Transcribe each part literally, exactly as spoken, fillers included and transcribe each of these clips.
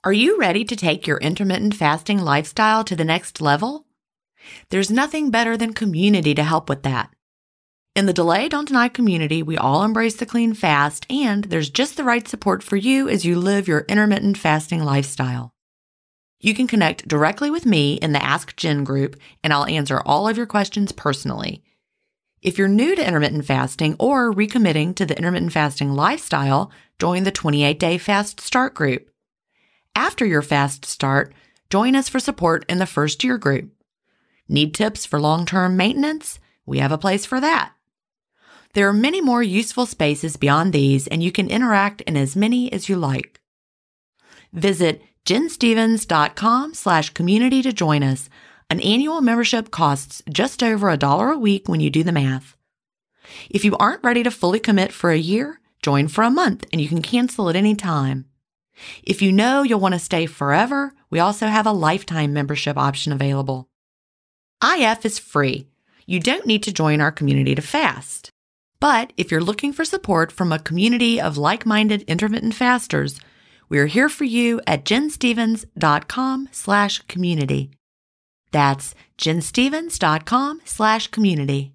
Are you ready to take your intermittent fasting lifestyle to the next level? There's nothing better than community to help with that. In the Delay Don't Deny community, we all embrace the clean fast, and there's just the right support for you as you live your intermittent fasting lifestyle. You can connect directly with me in the Ask Jen group, and I'll answer all of your questions personally. If you're new to intermittent fasting or recommitting to the intermittent fasting lifestyle, join the twenty-eight day Fast Start group. After your fast start, join us for support in the first year group. Need tips for long-term maintenance? We have a place for that. There are many more useful spaces beyond these, and you can interact in as many as you like. Visit jenstevens.com slash community to join us. An annual membership costs just over a dollar a week when you do the math. If you aren't ready to fully commit for a year, join for a month and you can cancel at any time. If you know you'll want to stay forever, we also have a lifetime membership option available. I F is free. You don't need to join our community to fast. But if you're looking for support from a community of like-minded intermittent fasters, we're here for you at jenstevens.com slash community. That's jenstevens.com slash community.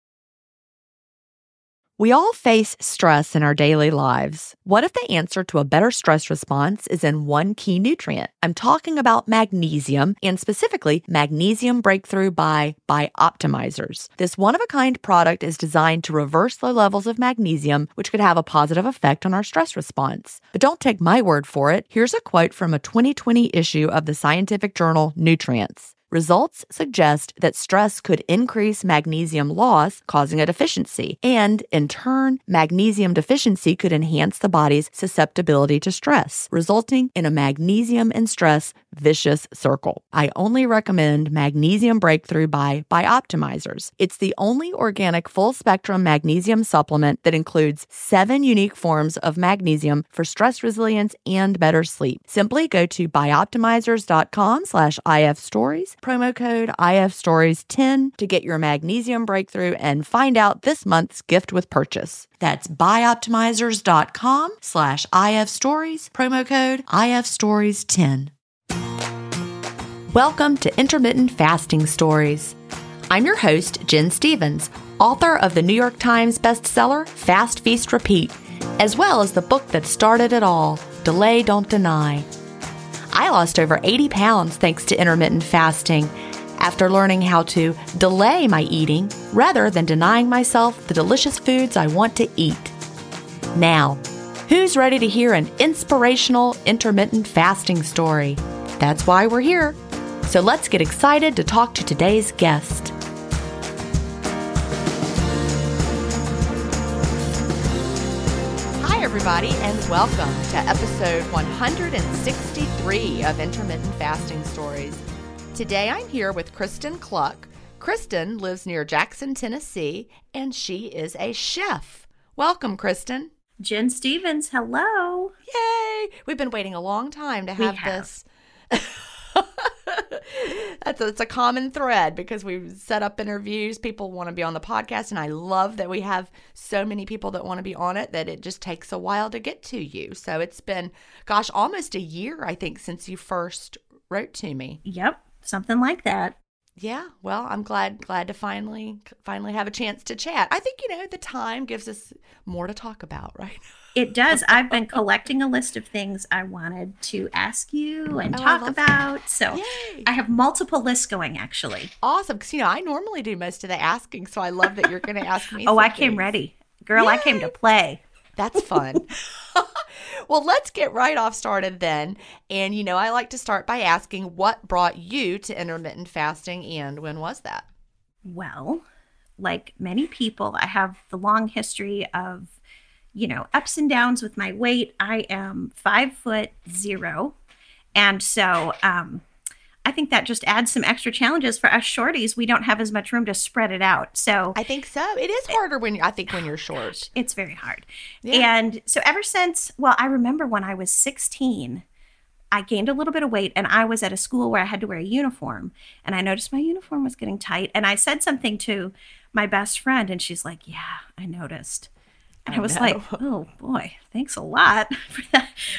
We all face stress in our daily lives. What if the answer to a better stress response is in one key nutrient? I'm talking about magnesium, and specifically Magnesium Breakthrough by Bioptimizers. This one-of-a-kind product is designed to reverse low levels of magnesium, which could have a positive effect on our stress response. But don't take my word for it. Here's a quote from a twenty twenty issue of the scientific journal Nutrients. Results suggest that stress could increase magnesium loss, causing a deficiency, and in turn, magnesium deficiency could enhance the body's susceptibility to stress, resulting in a magnesium and stress vicious circle. I only recommend Magnesium Breakthrough by Bioptimizers. It's the only organic full-spectrum magnesium supplement that includes seven unique forms of magnesium for stress resilience and better sleep. Simply go to bioptimizers.com slash ifstories, promo code I F stories ten to get your Magnesium Breakthrough and find out this month's gift with purchase. That's bioptimizers.com slash ifstories, promo code I F stories ten. Welcome to Intermittent Fasting Stories. I'm your host, Jen Stevens, author of the New York Times bestseller, Fast, Feast, Repeat, as well as the book that started it all, Delay Don't Deny. I lost over eighty pounds thanks to intermittent fasting after learning how to delay my eating rather than denying myself the delicious foods I want to eat. Now, who's ready to hear an inspirational intermittent fasting story? That's why we're here. So let's get excited to talk to today's guest. Hi, everybody, and welcome to episode one hundred sixty-three of Intermittent Fasting Stories. Today I'm here with Kristen Cluck. Kristen lives near Jackson, Tennessee, and she is a chef. Welcome, Kristen. Jen Stevens, hello. Yay! We've been waiting a long time to have, have. this. That's a, it's a common thread because we've set up interviews. People want to be on the podcast, and I love that we have so many people that want to be on it that it just takes a while to get to you. So it's been, gosh, almost a year, I think, since you first wrote to me. Yep, something like that. Yeah, well, I'm glad glad to finally finally have a chance to chat. I think, you know, the time gives us more to talk about, right? It does. I've been collecting a list of things I wanted to ask you and oh, talk about. That. So Yay. I have multiple lists going, actually. Awesome. Because, you know, I normally do most of the asking, so I love that you're going to ask me. oh, I things. came ready. Girl, Yay. I came to play. That's fun. Well, let's get right off started then. And, you know, I like to start by asking what brought you to intermittent fasting and when was that? Well, like many people, I have the long history of, you know, ups and downs with my weight. I am five foot zero. And so um, I think that just adds some extra challenges for us shorties. We don't have as much room to spread it out. So I think so. It is harder when I think when you're short. It's very hard. Yeah. And so ever since, well, I remember when I was sixteen, I gained a little bit of weight and I was at a school where I had to wear a uniform. And I noticed my uniform was getting tight. And I said something to my best friend and she's like, yeah, I noticed. And I, I was know. like, oh boy, thanks a lot for that. What happened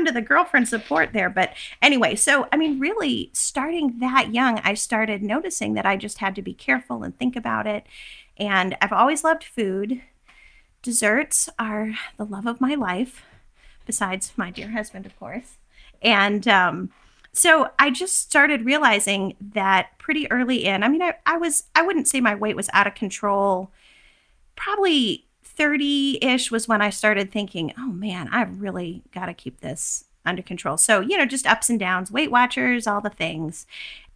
happened to the girlfriend support there? But anyway, so I mean, really starting that young, I started noticing that I just had to be careful and think about it. And I've always loved food. Desserts are the love of my life, besides my dear husband, of course. And um, so I just started realizing that pretty early in, I mean, I, I was, I wouldn't say my weight was out of control. Probably thirty-ish was when I started thinking, oh man, I've really got to keep this under control. So, you know, just ups and downs, Weight Watchers, all the things.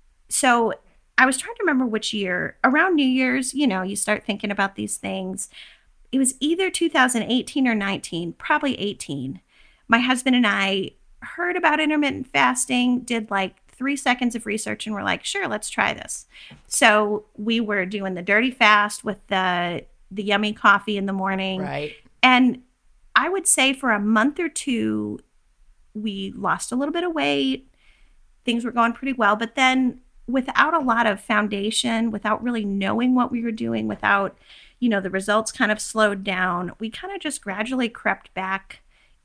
So I was trying to remember which year. Around New Year's, you know, you start thinking about these things. It was either two thousand eighteen or nineteen, probably eighteen. My husband and I heard about intermittent fasting, did like three seconds of research, and we're like, sure, let's try this. So we were doing the dirty fast with the the yummy coffee in the morning. Right. And I would say for a month or two, we lost a little bit of weight. Things were going pretty well. But then without a lot of foundation, without really knowing what we were doing, without, you know, the results kind of slowed down, we kind of just gradually crept back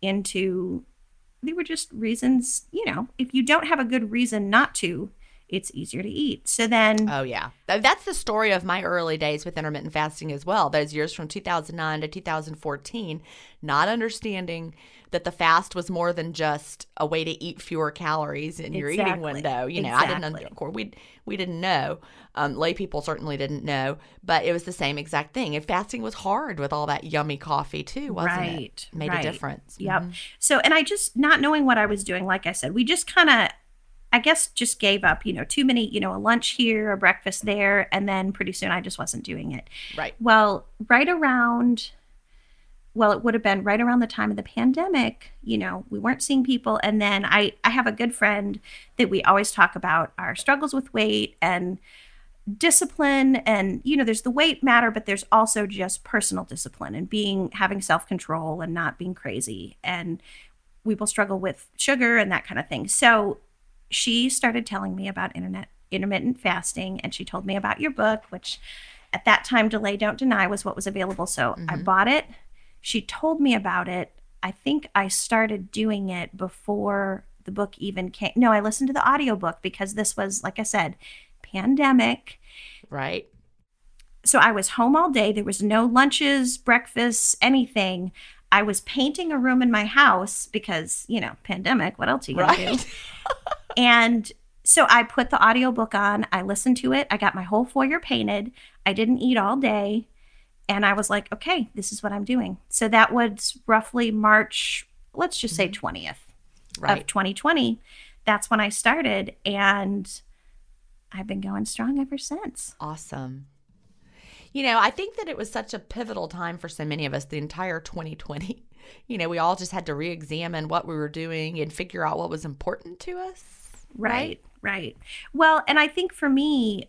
into, they were just reasons, you know, if you don't have a good reason not to, it's easier to eat. So then... Oh, yeah. That's the story of my early days with intermittent fasting as well. Those years from two thousand nine to two thousand fourteen, not understanding that the fast was more than just a way to eat fewer calories in your Exactly. eating window. You know, Exactly. I didn't, of course, we, we didn't know. Um, lay people certainly didn't know, but it was the same exact thing. And fasting was hard with all that yummy coffee too, wasn't right, it? Made right. a difference. Yep. Mhm. So, and I just, not knowing what I was doing, like I said, we just kind of, I guess, just gave up, you know, too many, you know, a lunch here, a breakfast there, and then pretty soon I just wasn't doing it. Right. Well, right around, well, it would have been right around the time of the pandemic, you know, we weren't seeing people. And then I, I have a good friend that we always talk about our struggles with weight and discipline. And, you know, there's the weight matter, but there's also just personal discipline and being, having self-control and not being crazy. And we both struggle with sugar and that kind of thing. So she started telling me about internet intermittent fasting, and she told me about your book, which at that time, Delay Don't Deny was what was available. So mm-hmm. I bought it. She told me about it. I think I started doing it before the book even came. No, I listened to the audiobook because this was, like I said, pandemic. Right. So I was home all day. There was no lunches, breakfasts, anything. I was painting a room in my house because, you know, pandemic, what else are you going Right. to do? And so I put the audiobook on. I listened to it. I got my whole foyer painted. I didn't eat all day. And I was like, okay, this is what I'm doing. So that was roughly March, let's just say twentieth Right. of twenty twenty. That's when I started. And I've been going strong ever since. Awesome. You know, I think that it was such a pivotal time for so many of us, the entire twenty twenty. You know, we all just had to re-examine what we were doing and figure out what was important to us. Right, right. Well, and I think for me,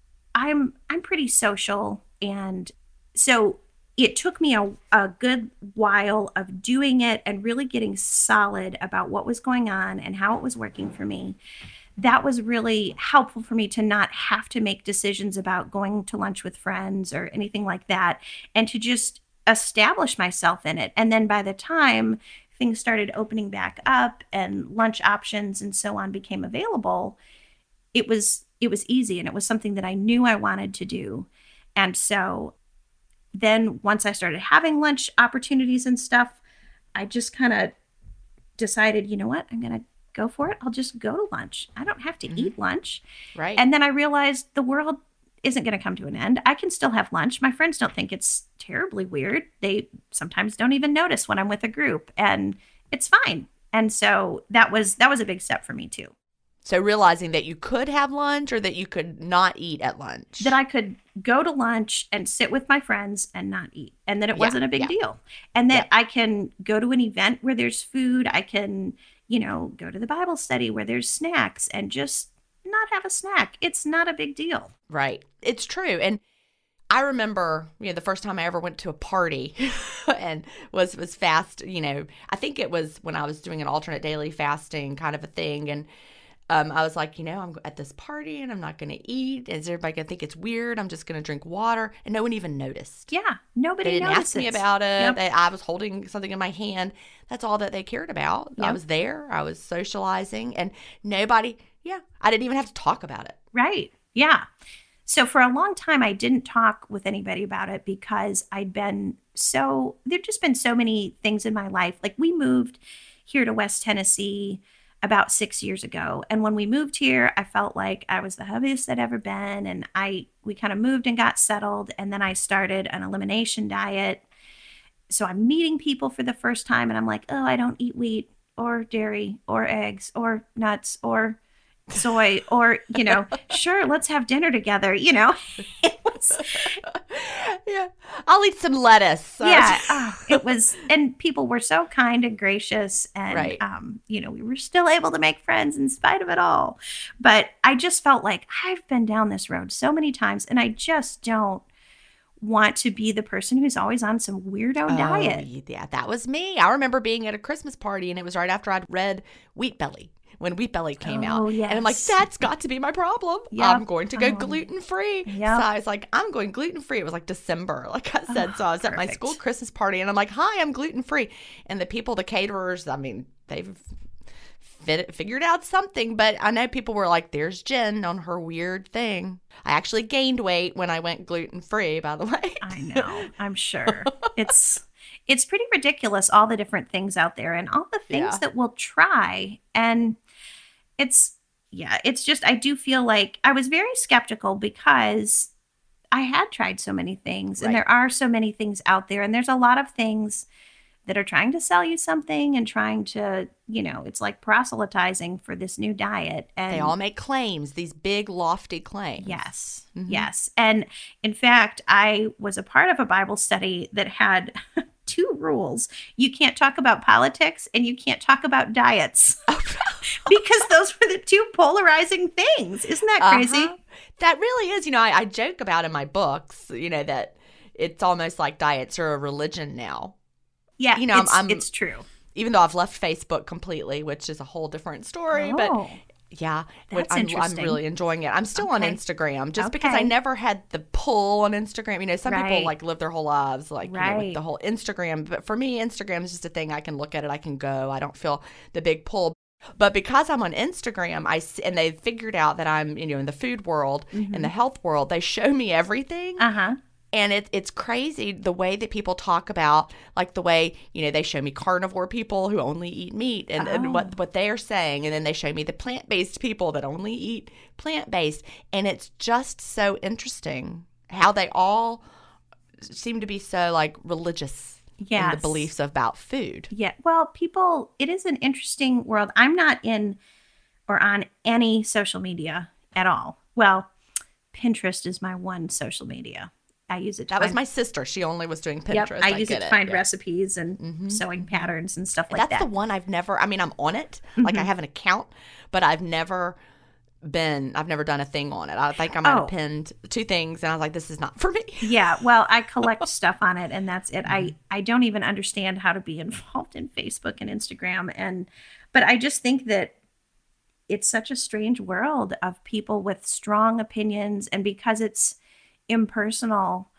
I'm I'm pretty social. And so it took me a, a good while of doing it and really getting solid about what was going on and how it was working for me. That was really helpful for me to not have to make decisions about going to lunch with friends or anything like that, and to just establish myself in it. And then by the time things started opening back up and lunch options and so on became available, it was it was easy, and it was something that I knew I wanted to do. And so then once I started having lunch opportunities and stuff, I just kind of decided, you know what, I'm going to go for it. I'll just go to lunch. I don't have to mm-hmm. eat lunch. Right. And then I realized the world isn't going to come to an end. I can still have lunch. My friends don't think it's terribly weird. They sometimes don't even notice when I'm with a group, and it's fine. And so that was that was a big step for me too. So realizing that you could have lunch or that you could not eat at lunch. That I could go to lunch and sit with my friends and not eat, and that it Yeah, wasn't a big yeah. deal. And that Yeah. I can go to an event where there's food. I can, you know, go to the Bible study where there's snacks and just not have a snack. It's not a big deal. Right. It's true. And I remember, you know, the first time I ever went to a party and was was fast, you know, I think it was when I was doing an alternate daily fasting kind of a thing. And Um, I was like, you know, I'm at this party and I'm not going to eat. Is everybody going to think it's weird? I'm just going to drink water. And no one even noticed. Yeah. Nobody They didn't notices. ask me about it. Yep. They, I was holding something in my hand. That's all that they cared about. Yep. I was there. I was socializing. And nobody, yeah, I didn't even have to talk about it. Right. Yeah. So for a long time, I didn't talk with anybody about it because I'd been so, there'd just been so many things in my life. Like we moved here to West Tennessee about six years ago. And when we moved here, I felt like I was the heaviest I'd ever been. And I, we kind of moved and got settled. And then I started an elimination diet. So I'm meeting people for the first time and I'm like, oh, I don't eat wheat or dairy or eggs or nuts or soy or, you know, sure, let's have dinner together. You know, it was, yeah, I'll eat some lettuce. So. Yeah, oh, it was, and people were so kind and gracious, and right. um, you know, we were still able to make friends in spite of it all. But I just felt like I've been down this road so many times, and I just don't want to be the person who's always on some weirdo oh, diet. Yeah, that was me. I remember being at a Christmas party, and it was right after I'd read Wheat Belly. When Wheat Belly came oh, out. Yes. And I'm like, that's got to be my problem. Yep. I'm going to go oh. gluten-free. Yep. So I was like, I'm going gluten-free. It was like December, like I said. Oh, so I was perfect. at my school Christmas party, and I'm like, hi, I'm gluten-free. And the people, the caterers, I mean, they've fit, figured out something. But I know people were like, there's Jen on her weird thing. I actually gained weight when I went gluten-free, by the way. I know. I'm sure. It's... It's pretty ridiculous, all the different things out there and all the things Yeah. that we'll try. And it's, yeah, it's just, I do feel like I was very skeptical because I had tried so many things. Right. And there are so many things out there. And there's a lot of things that are trying to sell you something and trying to, you know, it's like proselytizing for this new diet. And They all make claims, these big, lofty claims. Yes. Mhm. Yes. And in fact, I was a part of a Bible study that had two rules. You can't talk about politics and you can't talk about diets because those were the two polarizing things. Isn't that crazy? Uh-huh. That really is. You know, I, I joke about in my books, you know, that it's almost like diets are a religion now. Yeah, You know, it's, I'm- it's true. Even though I've left Facebook completely, which is a whole different story. Oh. But yeah, That's I'm, I'm interesting. really enjoying it. I'm still on Okay. Instagram just because I Okay. never had the pull on Instagram. You know, some Right. people like live their whole lives like you know, with Right. the whole Instagram. But for me, Instagram is just a thing. I can look at it. I can go. I don't feel the big pull. But because I'm on Instagram, I s- and they've figured out that I'm, you know, in the food world, Mm-hmm. in the health world, they show me everything. Uh-huh. And it, it's crazy the way that people talk about, like the way, you know, they show me carnivore people who only eat meat and, Oh. and what, what they're saying. And then they show me the plant-based people that only eat plant-based. And it's just so interesting how they all seem to be so, like, religious in Yes. the beliefs about food. Yeah. Well, people, it is an interesting world. I'm not in or on any social media at all. Well, Pinterest is my one social media. I use it to That was find, my sister. She only was doing Pinterest. yep, I use get it to find yeah. recipes and Mhm. sewing patterns and stuff like That's that. the one I've never, I mean, I'm on it. Like, I Mhm. have an account, but I've never been, I've never done a thing on it. I think I might Oh. have pinned two things, and I was like, this is not for me. Yeah, well, I collect stuff on it, and that's it. Mm-hmm. I I don't even understand how to be involved in Facebook and Instagram, and but I just think that it's such a strange world of people with strong opinions, and because it's impersonal,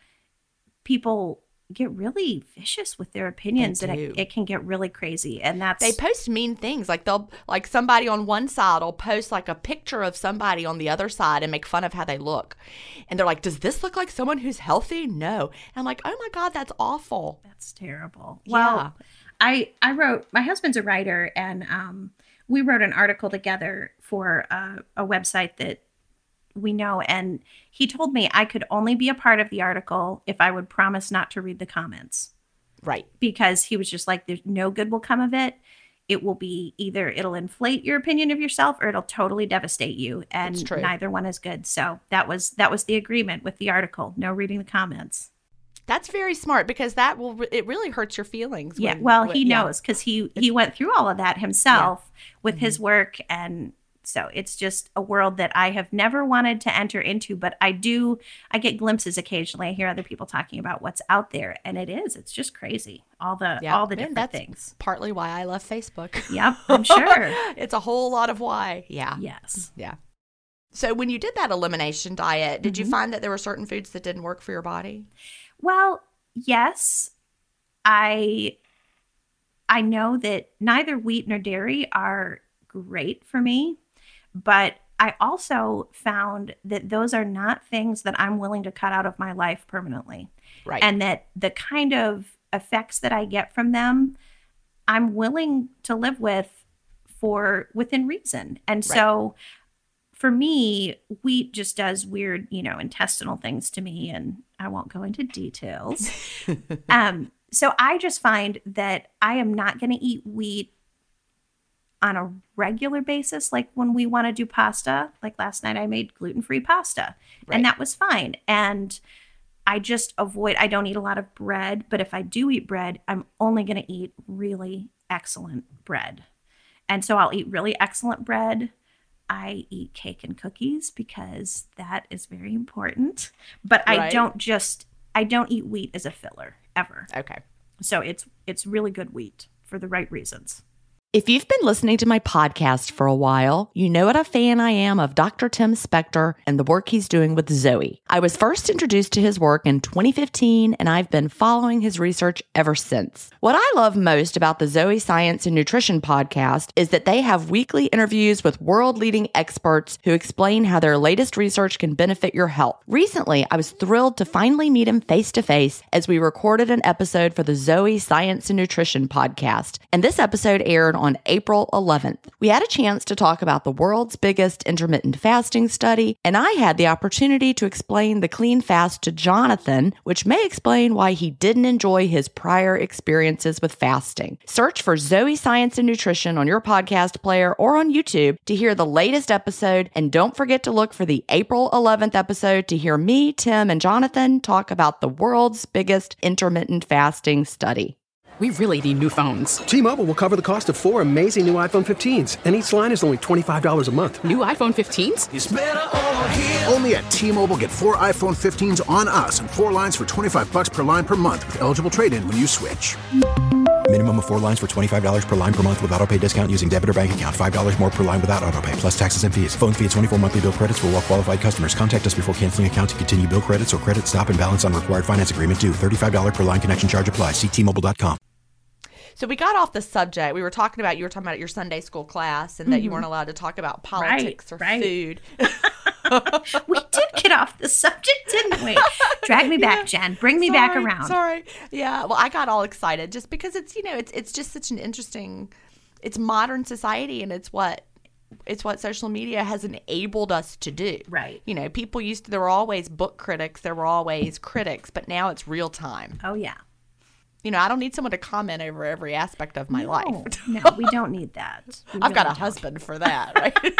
people get really vicious with their opinions, They and do. it, it can get really crazy. And that's They post mean things. Like, they'll, like, somebody on one side will post, like, a picture of somebody on the other side and make fun of how they look. And they're like, does this look like someone who's healthy? No. And I'm like, oh my God, that's awful. That's terrible. Yeah. Well, I I wrote, my husband's a writer, and um, we wrote an article together for uh, a website that we know, and he told me I could only be a part of the article if I would promise not to read the comments, Right. because he was just like, there's no good will come of it. It will be either it'll inflate your opinion of yourself or it'll totally devastate you, and It's true. neither one is good. So that was that was the agreement with the article. No reading the comments. That's very smart, because that will, re- it really hurts your feelings. Yeah, when- well, when- he yeah. knows because he he went through all of that himself with his work, and So it's just a world that I have never wanted to enter into, but I do, I get glimpses occasionally. I hear other people talking about what's out there, and it is, it's just crazy. All the, yeah. all the And different that's things. partly why I love Facebook. Yep, I'm sure. It's a whole lot of why. Yeah. Yes. Yeah. So when you did that elimination diet, did Mm-hmm. you find that there were certain foods that didn't work for your body? Well, yes. I I know that neither wheat nor dairy are great for me, but I also found that those are not things that I'm willing to cut out of my life permanently. Right. And that the kind of effects that I get from them, I'm willing to live with for within reason. And Right. so for me, wheat just does weird, you know, intestinal things to me, and I won't go into details. um, so I just find that I am not going to eat wheat on a regular basis. Like when we want to do pasta, like last night I made gluten-free pasta, Right. and that was fine. And I just avoid, I don't eat a lot of bread, but if I do eat bread, I'm only going to eat really excellent bread. And so I'll eat really excellent bread. I eat cake and cookies because that is very important. But I Right. don't just, I don't eat wheat as a filler ever. Okay. So it's it's really good wheat for the right reasons. If you've been listening to my podcast for a while, you know what a fan I am of Doctor Tim Spector and the work he's doing with Zoe. I was first introduced to his work in twenty fifteen, and I've been following his research ever since. What I love most about the Zoe Science and Nutrition podcast is that they have weekly interviews with world-leading experts who explain how their latest research can benefit your health. Recently, I was thrilled to finally meet him face-to-face as we recorded an episode for the Zoe Science and Nutrition podcast, and this episode aired on April eleventh. We had a chance to talk about the world's biggest intermittent fasting study, and I had the opportunity to explain the clean fast to Jonathan, which may explain why he didn't enjoy his prior experiences with fasting. Search for Zoe Science and Nutrition on your podcast player or on YouTube to hear the latest episode, and don't forget to look for the April eleventh episode to hear me, Tim, and Jonathan talk about the world's biggest intermittent fasting study. We really need new phones. T-Mobile will cover the cost of four amazing new iPhone fifteens, and each line is only twenty-five dollars a month. New iPhone fifteens? It's better over here. Only at T-Mobile, get four iPhone fifteens on us and four lines for twenty-five bucks per line per month with eligible trade-in when you switch. Minimum of four lines for twenty-five dollars per line per month with autopay discount using debit or bank account. five dollars more per line without autopay, plus taxes and fees. Phone fee at twenty-four monthly bill credits for well-qualified customers. Contact us before canceling account to continue bill credits or credit stop and balance on required finance agreement due. thirty-five dollars per line connection charge applies. See T Mobile dot com. So we got off the subject. We were talking about, you were talking about your Sunday school class and that you weren't allowed to talk about politics Right, or right. food. We did get off the subject, didn't we? Drag me back, Jen. Bring me back Sorry, around. Sorry. Yeah. Well, I got all excited just because it's, you know, it's it's just such an interesting, it's modern society, and it's what it's what social media has enabled us to do. Right. You know, people used to, there were always book critics, there were always critics, but now it's real time. Oh, yeah. You know, I don't need someone to comment over every aspect of my No, life. no, we don't need that. We I've got a really don't. husband for that, right?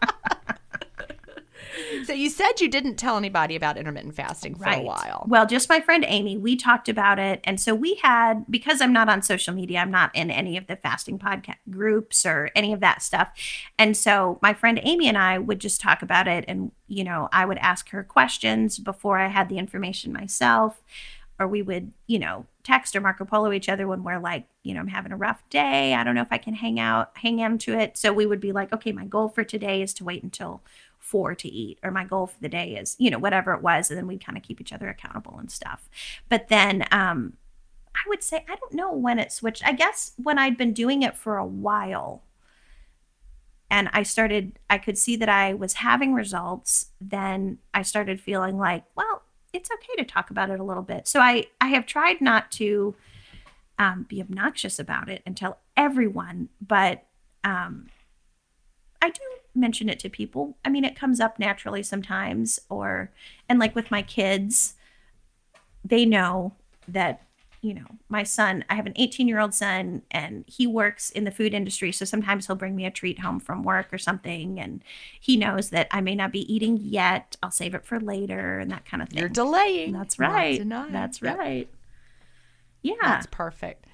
So you said you didn't tell anybody about intermittent fasting for a while. Well, just my friend Amy, we talked about it. And so we had, because I'm not on social media, I'm not in any of the fasting podcast groups or any of that stuff. And so my friend Amy and I would just talk about it. And, you know, I would ask her questions before I had the information myself. Or we would, you know, text or Marco Polo each other when we're like, you know, I'm having a rough day. I don't know if I can hang out, hang into it. So we would be like, okay, my goal for today is to wait until four to eat, or my goal for the day is, you know, whatever it was. And then we'd kind of keep each other accountable and stuff. But then um, I would say, I don't know when it switched. I guess when I'd been doing it for a while and I started, I could see that I was having results. Then I started feeling like, well, it's okay to talk about it a little bit. So I, I have tried not to um, be obnoxious about it and tell everyone, but um, I do mention it to people. I mean, it comes up naturally sometimes, or, and like with my kids, they know that, you know, my son, I have an eighteen year old son and he works in the food industry. So sometimes he'll bring me a treat home from work or something. And he knows that I may not be eating yet. I'll save it for later and that kind of thing. You're delaying. That's not right. denying. That's Yep. right. Yeah. That's perfect.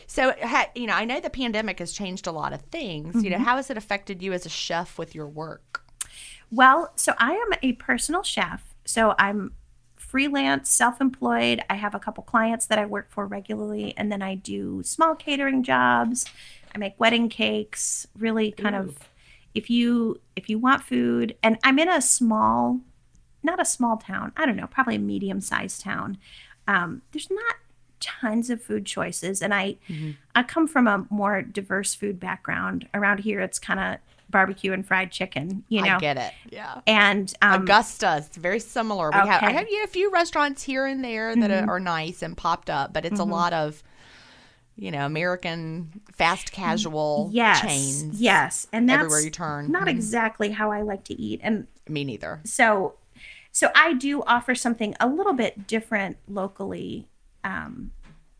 So, ha, you know, I know the pandemic has changed a lot of things. Mm-hmm. You know, how has it affected you as a chef with your work? Well, so I am a personal chef. So I'm freelance, self-employed. I have a couple clients that I work for regularly, and then I do small catering jobs. I make wedding cakes, really kind Ooh. of if you if you want food. And I'm in a small, not a small town, I don't know, probably a medium-sized town. Um, there's not tons of food choices, and I mm-hmm. I come from a more diverse food background. Around here, it's kind of barbecue and fried chicken, you know. I get it. Yeah. And um, Augusta, it's very similar. We okay. have I have you know, a few restaurants here and there that mm-hmm. are nice and popped up, but it's mm-hmm. a lot of, you know, American fast casual yes. chains. Yes. And that's everywhere you turn. Not mm-hmm. exactly how I like to eat. And me neither. So so I do offer something a little bit different locally. Um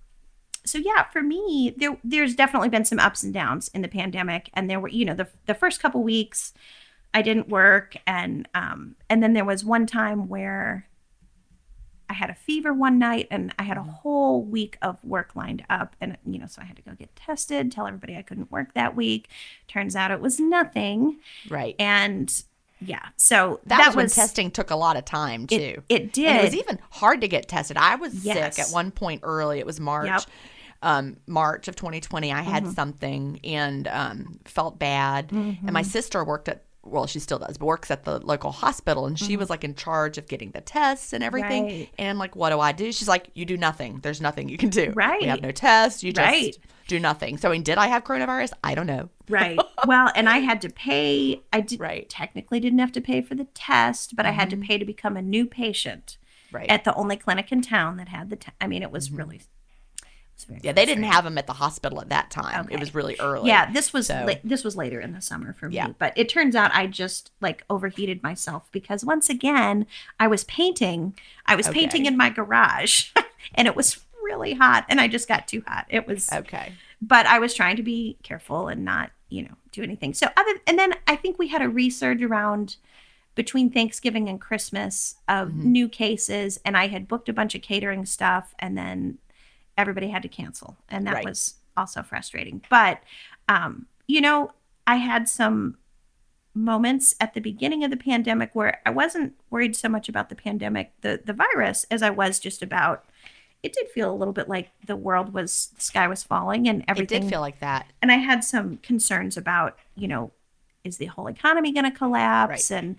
So yeah, for me, there there's definitely been some ups and downs in the pandemic, and there were, you know, the the first couple weeks, I didn't work, and um and then there was one time where I had a fever one night, and I had a whole week of work lined up, and you know, so I had to go get tested, tell everybody I couldn't work that week. Turns out it was nothing, right? And yeah, so that, that was when was, testing took a lot of time too. It, it did. And it was even hard to get tested. I was yes. sick at one point early. It was March. Yep. Um, March of twenty twenty, I had mm-hmm. something and um, felt bad. Mm-hmm. And my sister worked at, well, she still does, but works at the local hospital. And she mm-hmm. was like in charge of getting the tests and everything. Right. And I'm like, what do I do? She's like, you do nothing. There's nothing you can do. Right. We have no tests. You just right. do nothing. So I mean, did I have coronavirus? I don't know. Right. Well, and I had to pay. I did, right. technically didn't have to pay for the test, but mm-hmm. I had to pay to become a new patient right. at the only clinic in town that had the test. I mean, it was mm-hmm. really... Yeah, they didn't have them at the hospital at that time. Okay. It was really early. Yeah, this was so. la- this was later in the summer for me. Yeah. But it turns out I just like overheated myself because once again, I was painting. I was okay. painting in my garage and it was really hot and I just got too hot. It was okay. But I was trying to be careful and not, you know, do anything. So other and then I think we had a resurge around between Thanksgiving and Christmas of mm-hmm. new cases, and I had booked a bunch of catering stuff and then everybody had to cancel. And that right. was also frustrating. But, um, you know, I had some moments at the beginning of the pandemic where I wasn't worried so much about the pandemic, the, the virus, as I was just about, it did feel a little bit like the world was, the sky was falling and everything. It did feel like that. And I had some concerns about, you know, is the whole economy going to collapse? Right. And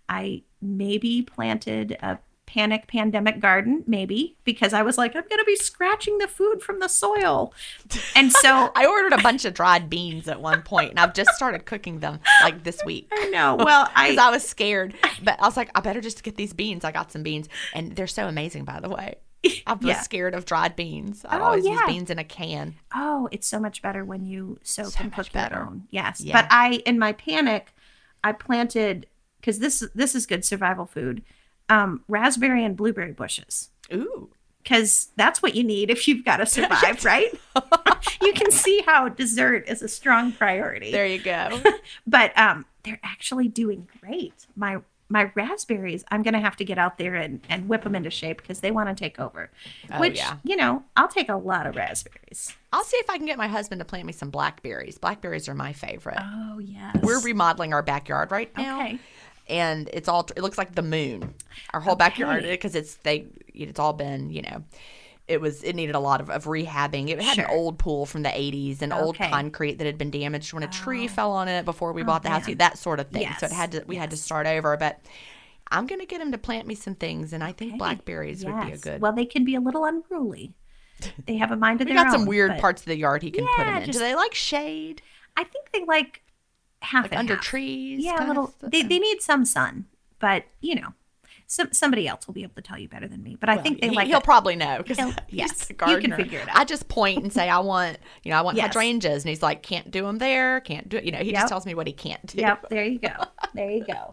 I maybe planted a panic pandemic garden, maybe, because I was like, I'm going to be scratching the food from the soil. And so I ordered a bunch of dried beans at one point, and I've just started cooking them like this week. I know. Well, I, because I was scared, but I was like, I better just get these beans. I got some beans, and they're so amazing, by the way. I was yeah. scared of dried beans. I oh, always yeah. use beans in a can. Oh, it's so much better when you soak so and cook better. your own. Yes. Yeah. But I, in my panic, I planted, because this, this is good survival food, Um, raspberry and blueberry bushes. Ooh. Because that's what you need if you've got to survive, right? You can see how dessert is a strong priority. There you go. But um, they're actually doing great. My my raspberries, I'm going to have to get out there and, and whip them into shape because they want to take over. Oh, Which, yeah. you know, I'll take a lot of raspberries. I'll see if I can get my husband to plant me some blackberries. Blackberries are my favorite. Oh, yes. We're remodeling our backyard right now. Okay. And it's all, it looks like the moon, our whole okay. backyard, because it's, they, it's all been, you know, it was, it needed a lot of, of rehabbing. It had sure. an old pool from the eighties and okay. old concrete that had been damaged when a tree oh. fell on it before we oh, bought the man. house, that sort of thing. Yes. So it had to, we yes. had to start over, but I'm going to get him to plant me some things. And I think okay. blackberries yes. would be a good. Well, they can be a little unruly. They have a mind of we their own. got some weird but... parts of the yard he can yeah, put them in. just... Do they like shade? I think they like half like and under half. trees. Yeah, a little. They they need some sun, but you know, some somebody else will be able to tell you better than me. But I well, think they he, like. He'll it. probably know because yes, he's the gardener. You can figure it out. I just point and say I want, you know, I want yes. hydrangeas, and he's like, can't do them there, can't do it. You know, he yep. just tells me what he can't do. Yep, there you go, there you go.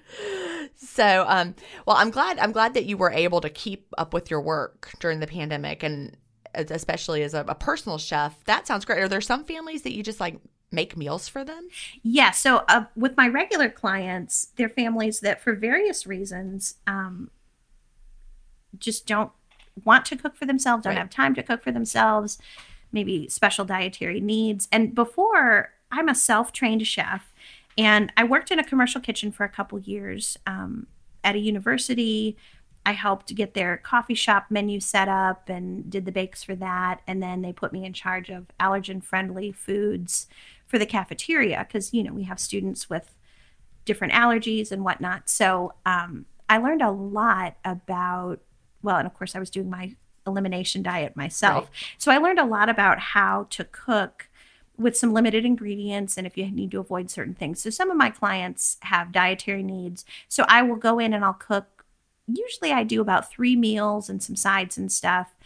So, um, well, I'm glad I'm glad that you were able to keep up with your work during the pandemic, and especially as a, a personal chef. That sounds great. Are there some families that you just like make meals for them? Yeah. So uh, with my regular clients, they're families that for various reasons um, just don't want to cook for themselves, don't right. have time to cook for themselves. maybe special dietary needs. And before, I'm a self-trained chef, and I worked in a commercial kitchen for a couple years um, at a university. I helped get their coffee shop menu set up and did the bakes for that. And then they put me in charge of allergen-friendly foods for the cafeteria because, you know, we have students with different allergies and whatnot. So um, I learned a lot about, well, and of course I was doing my elimination diet myself. Right. So I learned a lot about how to cook with some limited ingredients and if you need to avoid certain things. So some of my clients have dietary needs. So I will go in and I'll cook. Usually I do about three meals and some sides and stuff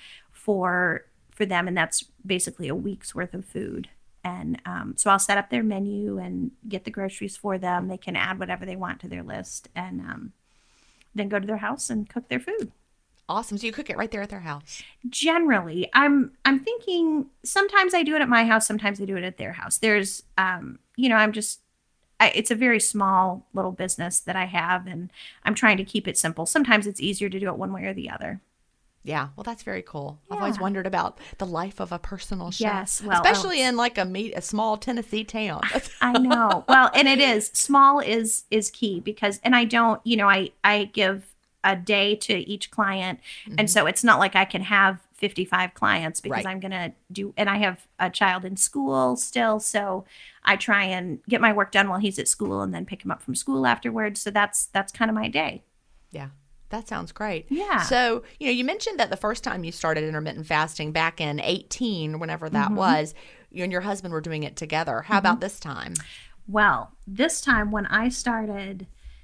for for them. And that's basically a week's worth of food. And um, so I'll set up their menu and get the groceries for them. They can add whatever they want to their list and um, then go to their house and cook their food. Awesome. So you cook it right there at their house? Generally, I'm I'm thinking sometimes I do it at my house. Sometimes I do it at their house. There's, um, you know, I'm just, I, it's a very small little business that I have, and I'm trying to keep it simple. Sometimes it's easier to do it one way or the other. Yeah, well, that's very cool. Yeah. I've always wondered about the life of a personal chef. Yes, well, especially oh. in like a meat, a small Tennessee town. I know. Well, and it is small is is key because, and I don't, you know, I I give a day to each client, mm-hmm. and so it's not like I can have fifty-five clients because right. I'm gonna do, and I have a child in school still, so I try and get my work done while he's at school, and then pick him up from school afterwards. So that's that's kind of my day. Yeah. That sounds great. Yeah. So, you know, you mentioned that the first time you started intermittent fasting back in eighteen, whenever that mm-hmm. was, you and your husband were doing it together. How mm-hmm. about this time? Well, this time when I started,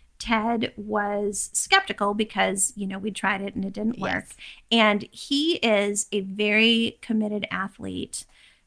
Ted was skeptical because, you know, we tried it and it didn't work. Yes. And he is a very committed athlete.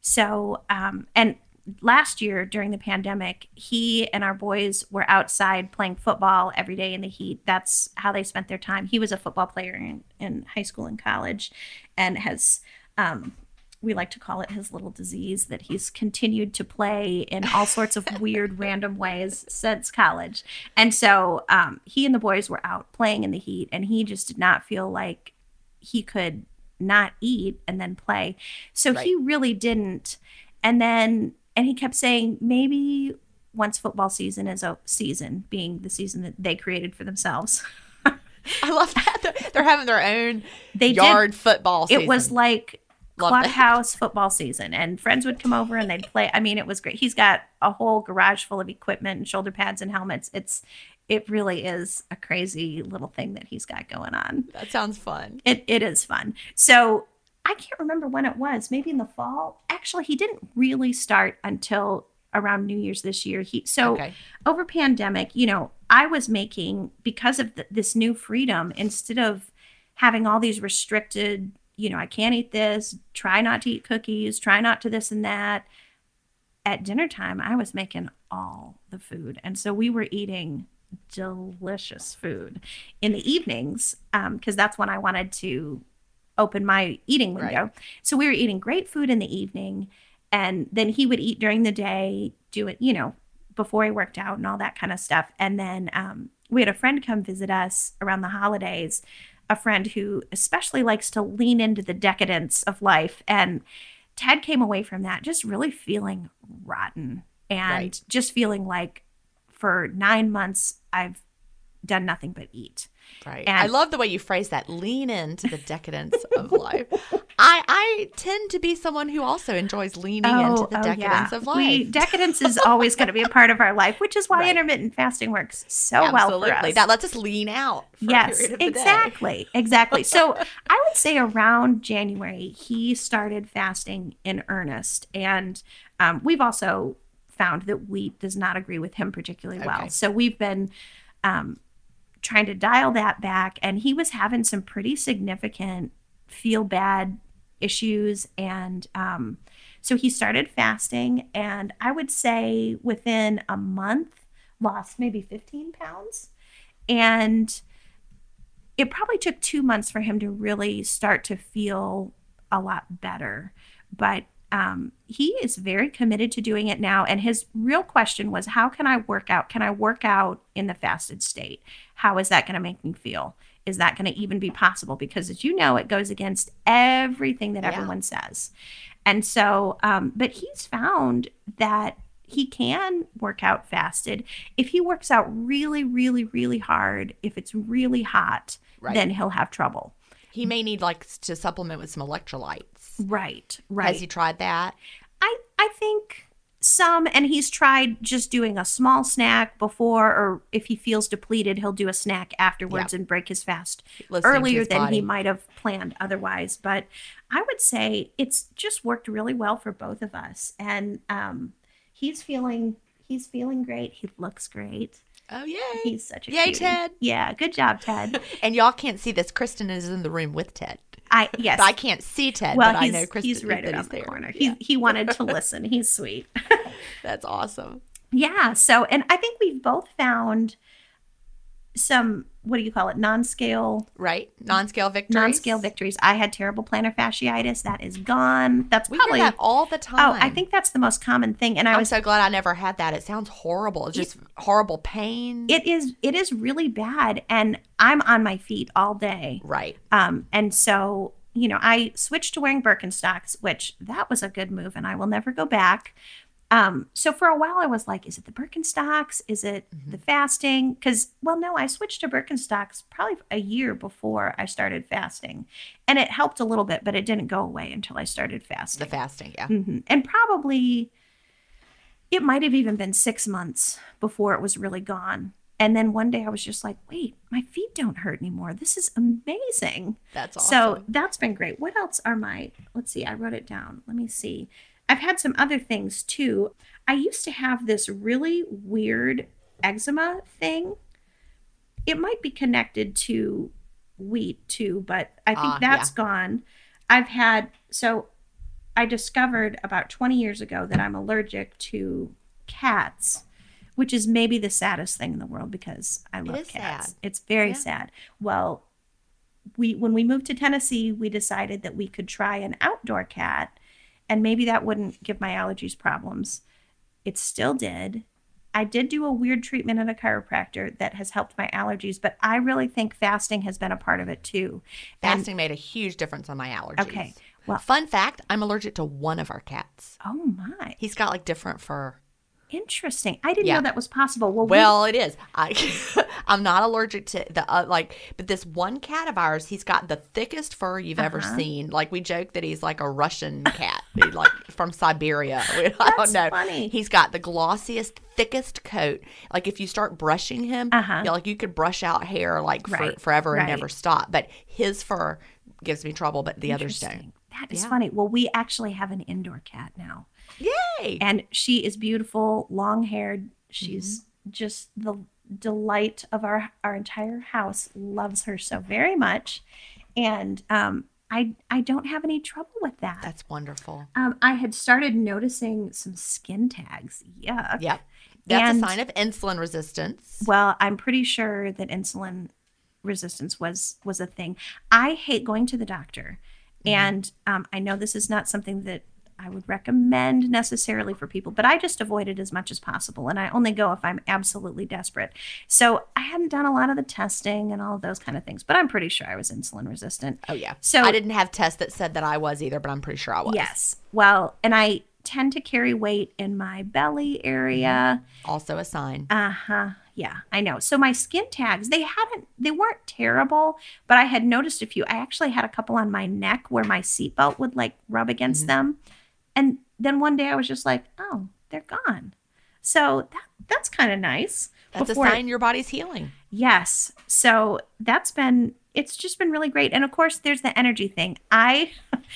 So, um, and last year during the pandemic, he and our boys were outside playing football every day in the heat. That's how they spent their time. He was a football player in, in high school and college and has, um, we like to call it his little disease, that he's continued to play in all sorts of weird, random ways since college. And so um, he and the boys were out playing in the heat, and he just did not feel like he could not eat and then play. So right. he really didn't. And then, and he kept saying, maybe once football season is a season, being the season that they created for themselves. I love that. They're, they're having their own they yard did. football season. It was like Love clubhouse that. Football season, and friends would come over and they'd play. I mean, it was great. He's got a whole garage full of equipment and shoulder pads and helmets. It's, it really is a crazy little thing that he's got going on. That sounds fun. It It is fun. So I can't remember when it was, maybe in the fall. Actually, he didn't really start until around New Year's this year. He So okay. over pandemic, you know, I was making, because of the, this new freedom, instead of having all these restricted, you know, I can't eat this, try not to eat cookies, try not to this and that. At dinner time, I was making all the food. And so we were eating delicious food in the evenings, um, because that's when I wanted to open my eating window. Right. So we were eating great food in the evening, and then he would eat during the day, do it, you know, before he worked out and all that kind of stuff. And then um, we had a friend come visit us around the holidays, a friend who especially likes to lean into the decadence of life. And Ted came away from that just really feeling rotten and right. just feeling like for nine months, I've done nothing but eat. Right. And I love the way you phrase that. Lean into the decadence of life. I I tend to be someone who also enjoys leaning oh, into the oh, decadence yeah. of life. We, decadence is always going to be a part of our life, which is why right. intermittent fasting works so Absolutely. well for us. That lets us lean out for yes, a period of the exactly. day. Exactly. So I would say around January, he started fasting in earnest. And um, we've also found that wheat does not agree with him particularly well. Okay. So we've been um, trying to dial that back. And he was having some pretty significant feel bad issues. And um, so he started fasting. And I would say within a month, lost maybe fifteen pounds. And it probably took two months for him to really start to feel a lot better. But um, he is very committed to doing it now. And his real question was, how can I work out? Can I work out in the fasted state? How is that going to make me feel? is that going to even be possible? Because as you know, it goes against everything that Yeah. everyone says. And so, um, but he's found that he can work out fasted. If he works out really, really, really hard, if it's really hot, Right. then he'll have trouble. He may need like to supplement with some electrolytes. Right, right. Has he tried that? I, I think some, and he's tried just doing a small snack before, or if he feels depleted, he'll do a snack afterwards Yeah. and break his fast Listening to earlier his than body. he might have planned otherwise. But I would say it's just worked really well for both of us. And um, he's feeling he's feeling great. He looks great. Oh, yay. He's such a Yay, cutie. Ted. Yeah, good job, Ted. And y'all can't see this. Kristen is in the room with Ted. I yes. But I can't see Ted, well, but I he's, know Kristen he's right that around he's the there. corner. Yeah. He he wanted to listen. He's sweet. That's awesome. Yeah. So, and I think we've both found some, what do you call it? Non-scale, Right? Non-scale victories. non-scale victories. I had terrible plantar fasciitis. That is gone. That's We probably, hear that all the time. oh, I think that's the most common thing. And I I'm was, so glad I never had that. It sounds horrible. It's just horrible pain. it is, it is really bad. And I'm on my feet all day. right. Um, and so, you know, I switched to wearing Birkenstocks, which that was a good move and I will never go back. Um, so for a while I was like, is it the Birkenstocks? Is it Mm-hmm. the fasting? Cause well, no, I switched to Birkenstocks probably a year before I started fasting, and it helped a little bit, but it didn't go away until I started fasting. The fasting, yeah. Mhm. And probably it might have even been six months before it was really gone. And then one day I was just like, wait, my feet don't hurt anymore. This is amazing. That's So awesome. that's been great. What else are my, let's see, I wrote it down. Let me see. I've had some other things too. I used to have this really weird eczema thing. It might be connected to wheat too, but I think Ah, that's yeah. gone. I've had, so I discovered about twenty years ago that I'm allergic to cats, which is maybe the saddest thing in the world because I love is cats. sad. It's very Yeah. sad. Well, we when we moved to Tennessee, we decided that we could try an outdoor cat, and maybe that wouldn't give my allergies problems. It still did. I did do a weird treatment at a chiropractor that has helped my allergies, but I really think fasting has been a part of it too. And- Fasting made a huge difference on my allergies. Okay, well- fun fact, I'm allergic to one of our cats. oh my, He's got like different fur. interesting. I didn't Yeah. know that was possible. Well, we- Well, it is. I, I'm not allergic to the uh, like, but this one cat of ours, he's got the thickest fur you've ever Uh-huh. seen. Like we joke that he's like a Russian cat, He, like from Siberia. I That's don't know. funny. He's got the glossiest, thickest coat. Like if you start brushing him, Uh-huh. you know, like you could brush out hair like for, Right, forever and right. never stop. But his fur gives me trouble, but the others don't. Interesting. That is Yeah. funny. Well, we actually have an indoor cat now. Yay! And she is beautiful, long haired. She's Mm-hmm. just the delight of our our entire house. Loves her so very much, and um, I I don't have any trouble with that. That's wonderful. Um, I had started noticing some skin tags. Yuck. Yep. That's And- a sign of insulin resistance. Well, I'm pretty sure that insulin resistance was was a thing. I hate going to the doctor, and um, I know this is not something that I would recommend necessarily for people, but I just avoid it as much as possible, and I only go if I'm absolutely desperate. So I hadn't done a lot of the testing and all of those kind of things, but I'm pretty sure I was insulin resistant. Oh, yeah. So I didn't have tests that said that I was either, but I'm pretty sure I was. yes, well, and I tend to carry weight in my belly area. Also a sign. Uh-huh. Yeah, I know. So my skin tags, they hadn't, they weren't terrible, but I had noticed a few. I actually had a couple on my neck where my seatbelt would like rub against them. And then one day I was just like, oh, they're gone. So that that's kind of nice. That's Before- a sign your body's healing. Yes. So that's been, it's just been really great. And of course, there's the energy thing. I,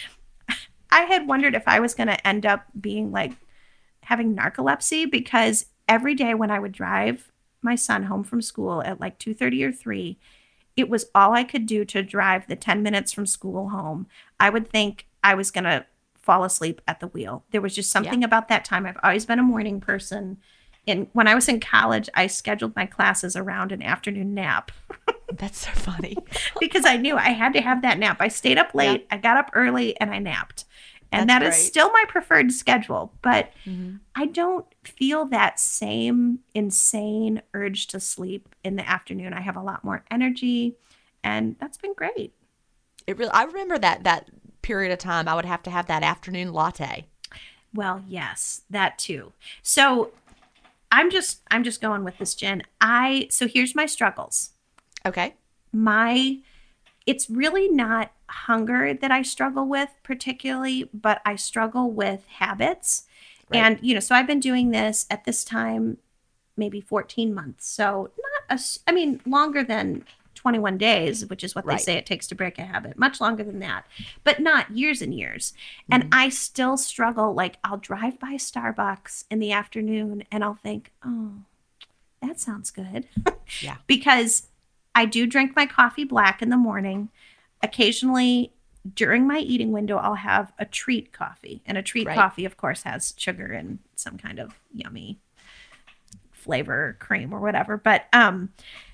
I had wondered if I was going to end up being like having narcolepsy, because every day when I would drive my son home from school at like two thirty or three, it was all I could do to drive the ten minutes from school home. I would think I was going to fall asleep at the wheel. There was just something Yeah. about that time. I've always been a morning person. And when I was in college, I scheduled my classes around an afternoon nap That's so funny. because I knew I had to have that nap. I stayed up late, I got up early, and I napped. And That's that is great. still my preferred schedule. But Mhm. I don't feel that same insane urge to sleep in the afternoon. I have a lot more energy. And that's been great. It really, I remember that that period of time I would have to have that afternoon latte. Well, yes, that too. So I'm just I'm just going with this, Jen. I so here's my struggles. Okay. My it's really not hunger that I struggle with particularly, but I struggle with habits. Right. And, you know, so I've been doing this at this time, maybe fourteen months. So not a, I mean, longer than twenty-one days, which is what Right. they say it takes to break a habit, much longer than that, but not years and years. And I still struggle. Like I'll drive by Starbucks in the afternoon and I'll think, oh, that sounds good. Yeah. Because I do drink my coffee black in the morning. Occasionally during my eating window, I'll have a treat coffee. And a treat Right. coffee, of course, has sugar and some kind of yummy flavor, cream or whatever. But um,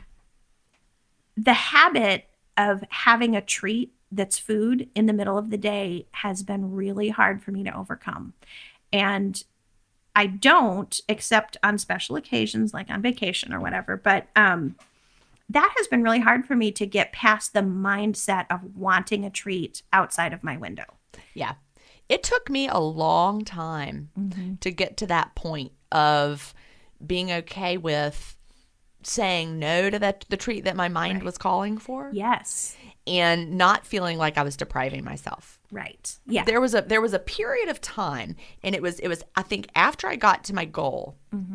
the habit of having a treat that's food in the middle of the day has been really hard for me to overcome. And I don't, except on special occasions, like on vacation or whatever. But um, that has been really hard for me to get past the mindset of wanting a treat outside of my window. Yeah. It took me a long time to get to that point of being okay with saying no to that the treat that my mind Right. was calling for. Yes. And not feeling like I was depriving myself. Right. Yeah. There was a there was a period of time, and it was it was I think after I got to my goal.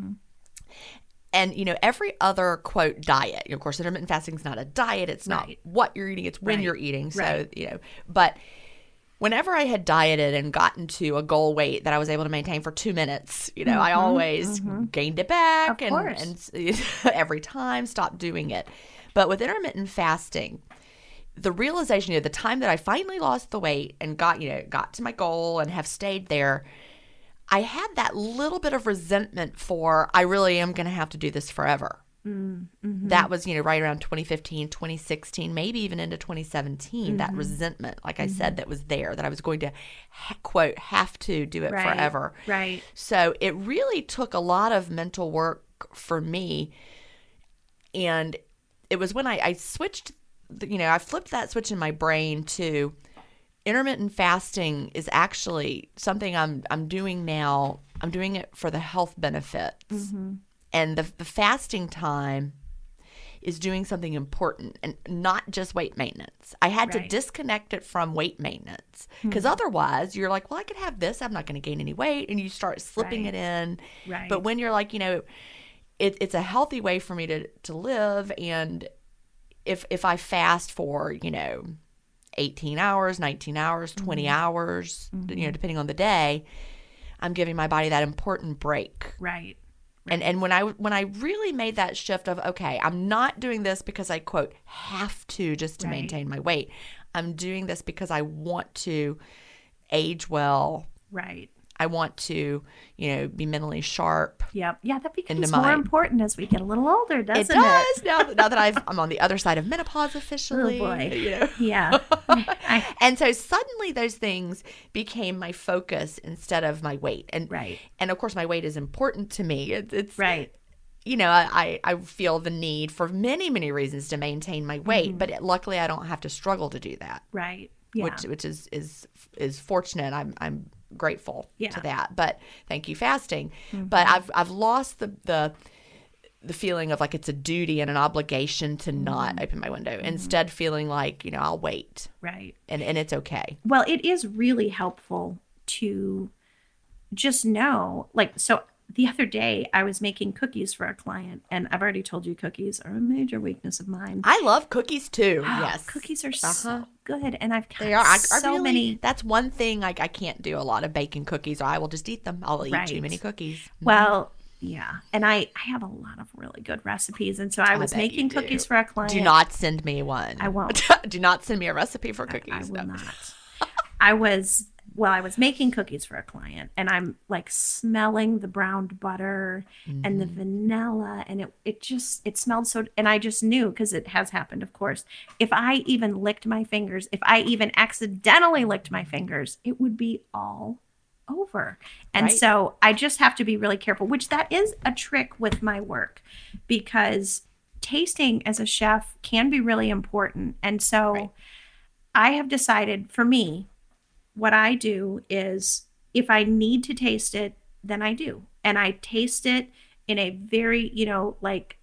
And, you know, every other, quote, diet, of course, intermittent fasting is not a diet. It's not Right. what you're eating. It's when Right. you're eating. So, Right. you know, but whenever I had dieted and gotten to a goal weight that I was able to maintain for two minutes, you know, I always gained it back. Of course. and, and every time stopped doing it. But with intermittent fasting, the realization, you know, the time that I finally lost the weight and got, you know, got to my goal and have stayed there, I had that little bit of resentment for, I really am going to have to do this forever. Mm-hmm. That was, you know, right around twenty fifteen, twenty sixteen, maybe even into twenty seventeen, Mm-hmm. that resentment, like I said, that was there, that I was going to, ha- quote, have to do it Right. forever. Right. So it really took a lot of mental work for me. And it was when I, I switched, the- you know, I flipped that switch in my brain to intermittent fasting is actually something I'm I'm doing now. I'm doing it for the health benefits. Mm-hmm. And the the fasting time is doing something important and not just weight maintenance. I had to Right. disconnect it from weight maintenance because otherwise you're like, well, I could have this. I'm not going to gain any weight. And you start slipping Right. it in. Right. But when you're like, you know, it, it's a healthy way for me to, to live. And if if I fast for, you know, eighteen hours, nineteen hours, twenty hours, you know, depending on the day, I'm giving my body that important break. Right. And and when I when I really made that shift of, okay, I'm not doing this because I, quote, have to just to Right. maintain my weight. I'm doing this because I want to age well. Right. I want to, you know, be mentally sharp. Yep. Yeah, that becomes Into more my- important as we get a little older, doesn't It it? does now, that- now that I've, I'm on the other side of menopause officially. Oh boy. You know. Yeah. I, And so suddenly those things became my focus instead of my weight. And Right. and of course my weight is important to me. It, it's right. you know, I, I feel the need for many, many reasons to maintain my weight, Mm-hmm. but luckily I don't have to struggle to do that, Right. Yeah. which which is is is fortunate. I'm I'm grateful Yeah. to that. But thank you, fasting. But I've I've lost the the the feeling of like it's a duty and an obligation to not open my window. Instead, feeling like, you know, I'll wait right. and and it's okay. Well, it is really helpful to just know, like, so the other day I was making cookies for a client, and I've already told you cookies are a major weakness of mine. I love cookies too. Yes, Cookies are Uh-huh. so good, and I've got They are. I, I so really, many. That's one thing I, I can't do a lot of baking cookies. Or I will just eat them. I'll eat too Right. many cookies. Well, yeah, and I I have a lot of really good recipes, and so I was bet you making do. cookies for a client. Do not send me one. I won't. Do not send me a recipe for cookies. I will No. not. I was well, I was making cookies for a client, and I'm like smelling the browned butter and the vanilla, and it it just it smelled so. And I just knew, because it has happened, of course. If I even licked my fingers, if I even accidentally licked my fingers, it would be all over. And Right. so I just have to be really careful. Which that is a trick with my work, because tasting as a chef can be really important. And so right. I have decided for me, what I do is if I need to taste it, then I do. And I taste it in a very, you know, like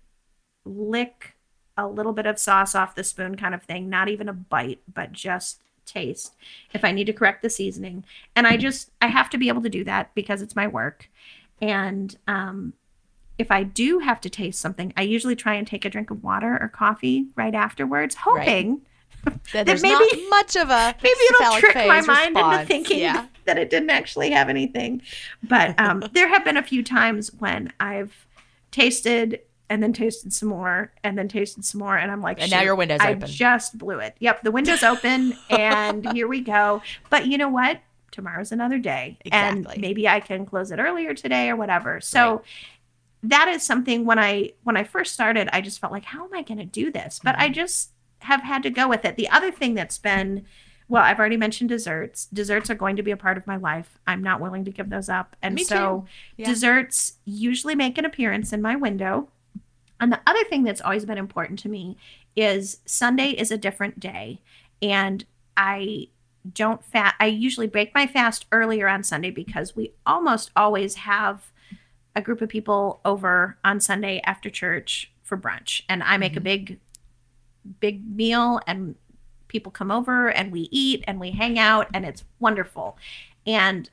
lick a little bit of sauce off the spoon kind of thing, not even a bite, but just taste if I need to correct the seasoning. And I just, I have to be able to do that because it's my work. And um, if I do have to taste something, I usually try and take a drink of water or coffee right afterwards, hoping right. that, that maybe not much of a maybe it'll trick my mind response. into thinking yeah. that it didn't actually have anything. But um, there have been a few times when I've tasted and then tasted some more, and then tasted some more, and I'm like, and now your window's I open. I just blew it. Yep, the window's open, and here we go. But you know what? Tomorrow's another day, exactly. and maybe I can close it earlier today or whatever. So right. that is something when I when I first started, I just felt like, how am I going to do this? But mm-hmm. I just have had to go with it. The other thing that's been, well, I've already mentioned desserts. Desserts are going to be a part of my life. I'm not willing to give those up, and Me so yeah. desserts usually make an appearance in my window. And the other thing that's always been important to me is Sunday is a different day. And I don't fast. I usually break my fast earlier on Sunday because we almost always have a group of people over on Sunday after church for brunch. And I make mm-hmm. a big, big meal and people come over and we eat and we hang out and it's wonderful. And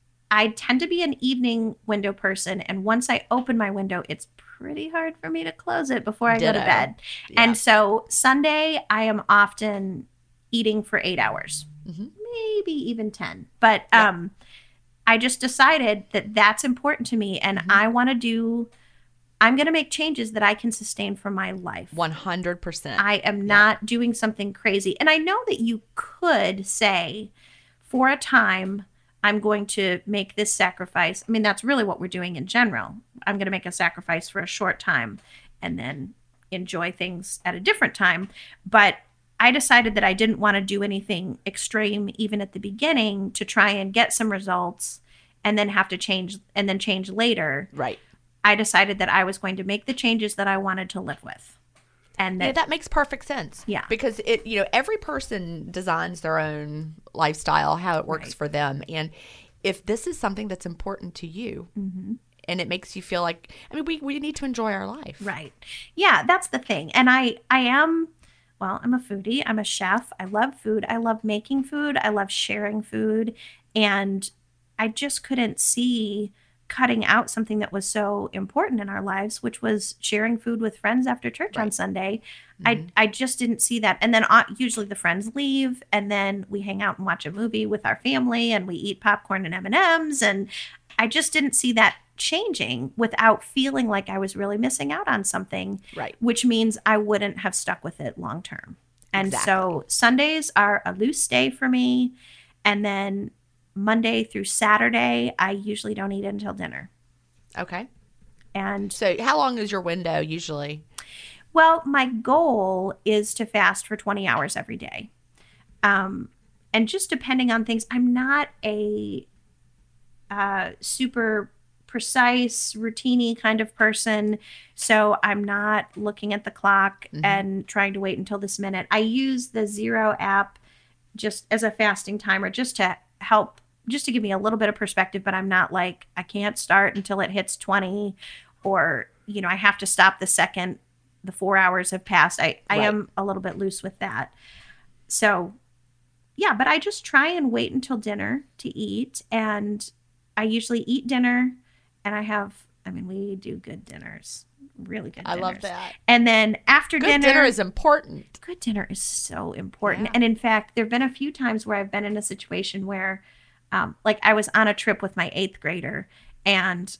I tend to be an evening window person. And once I open my window, it's pretty hard for me to close it before I Ditto. go to bed. Yeah. And so Sunday, I am often eating for eight hours, mm-hmm. maybe even ten. But yeah. um, I just decided that that's important to me. And mm-hmm. I want to do, I'm going to make changes that I can sustain for my life. one hundred percent. I am not yeah. doing something crazy. And I know that you could say for a time, I'm going to make this sacrifice. I mean, that's really what we're doing in general. I'm going to make a sacrifice for a short time and then enjoy things at a different time. But I decided that I didn't want to do anything extreme, even at the beginning, to try and get some results and then have to change and then change later. Right. I decided that I was going to make the changes that I wanted to live with. And that, yeah, that makes perfect sense. Yeah. Because it, you know, every person designs their own lifestyle, how it works right. for them. And if this is something that's important to you mm-hmm. and it makes you feel like, I mean, we, we need to enjoy our life. Right. Yeah, that's the thing. And I, I am, well, I'm a foodie. I'm a chef. I love food. I love making food. I love sharing food. And I just couldn't see cutting out something that was so important in our lives, which was sharing food with friends after church right. on Sunday. Mm-hmm. I I just didn't see that. And then uh, usually the friends leave and then we hang out and watch a movie with our family and we eat popcorn and M and M's. And I just didn't see that changing without feeling like I was really missing out on something, right? Which means I wouldn't have stuck with it long term. And exactly. so Sundays are a loose day for me. And then Monday through Saturday, I usually don't eat until dinner. Okay. And so how long is your window usually? Well, my goal is to fast for twenty hours every day. Um, and just depending on things, I'm not a uh, super precise, routine-y kind of person. So I'm not looking at the clock mm-hmm. and trying to wait until this minute. I use the Zero app just as a fasting timer, just to help, just to give me a little bit of perspective, but I'm not like, I can't start until it hits twenty or, you know, I have to stop the second the four hours have passed. I, I right. am a little bit loose with that. So yeah, but I just try and wait until dinner to eat. And I usually eat dinner and I have, I mean, we do good dinners. Really good dinners. I love that. And then after good dinner. Good dinner is important. Good dinner is so important. Yeah. And in fact, there have been a few times where I've been in a situation where, um, like I was on a trip with my eighth grader and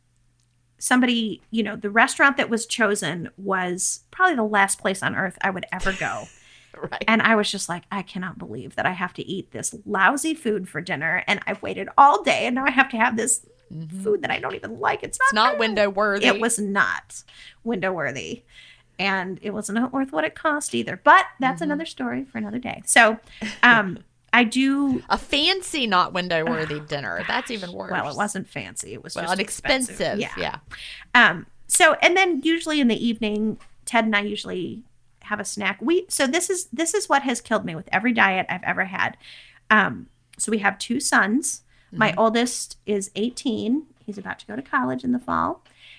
somebody, you know, the restaurant that was chosen was probably the last place on earth I would ever go. Right. And I was just like, I cannot believe that I have to eat this lousy food for dinner. And I've waited all day and now I have to have this mm-hmm. food that I don't even like. It's not, it's not window worthy. It was not window worthy. And it was not worth what it cost either. But that's mm-hmm. another story for another day. So um, I do. A fancy, not window worthy oh, dinner. Gosh. That's even worse. Well, it wasn't fancy. It was well, just expensive. expensive. Yeah. yeah. Um, so, and then usually in the evening, Ted and I usually have a snack. We so this is this is what has killed me with every diet I've ever had. Um, so we have two sons. Mm-hmm. My oldest is eighteen. He's about to go to college in the fall.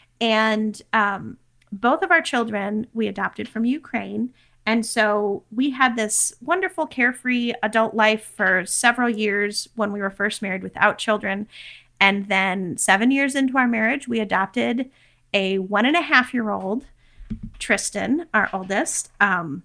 And um, both of our children we adopted from Ukraine. And so we had this wonderful, carefree adult life for several years when we were first married without children. And then seven years into our marriage, we adopted a one and a half year old, Tristan, our oldest, um,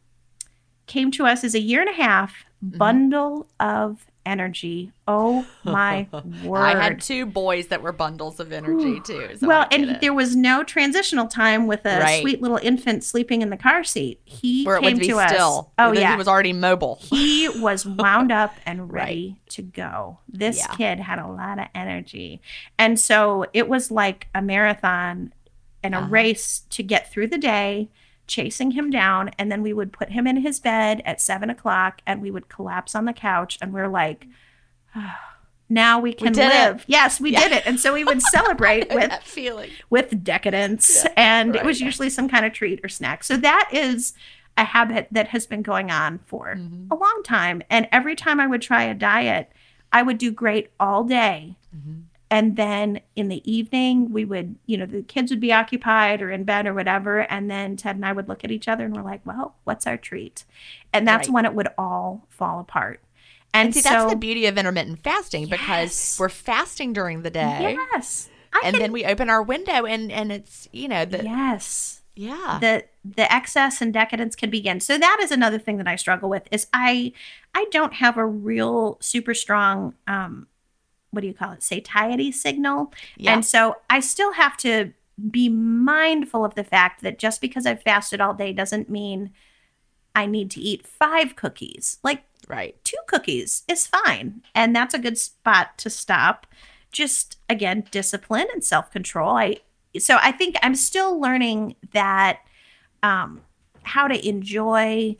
came to us as a year and a half bundle mm-hmm. of energy. Oh my word. I had two boys that were bundles of energy too. So well, and it. there was no transitional time with a right. sweet little infant sleeping in the car seat. He Where it came would be to us. Still. Oh yeah. He was already mobile. He was wound up and ready right. to go. This yeah. kid had a lot of energy. And so it was like a marathon and a uh-huh. race to get through the day, chasing him down. And then we would put him in his bed at seven o'clock and we would collapse on the couch. And we're like, oh, now we can we live. It. Yes, we yeah. did it. And so we would celebrate with that feeling. with decadence. Yeah, and right. it was usually some kind of treat or snack. So that is a habit that has been going on for mm-hmm. a long time. And every time I would try a diet, I would do great all day. Mm-hmm. And then in the evening, we would, you know, the kids would be occupied or in bed or whatever. And then Ted and I would look at each other and we're like, well, what's our treat? And that's right. when it would all fall apart. And, and see, so, that's the beauty of intermittent fasting yes. because we're fasting during the day. Yes. I and can, then we open our window and, and it's, you know, the. Yes. Yeah. The the excess and decadence can begin. So that is another thing that I struggle with is I I don't have a real super strong um what do you call it? Satiety signal. Yeah. And so I still have to be mindful of the fact that just because I've fasted all day doesn't mean I need to eat five cookies. Like right. two cookies is fine. And that's a good spot to stop. Just again, discipline and self-control. I so I think I'm still learning that um, how to enjoy.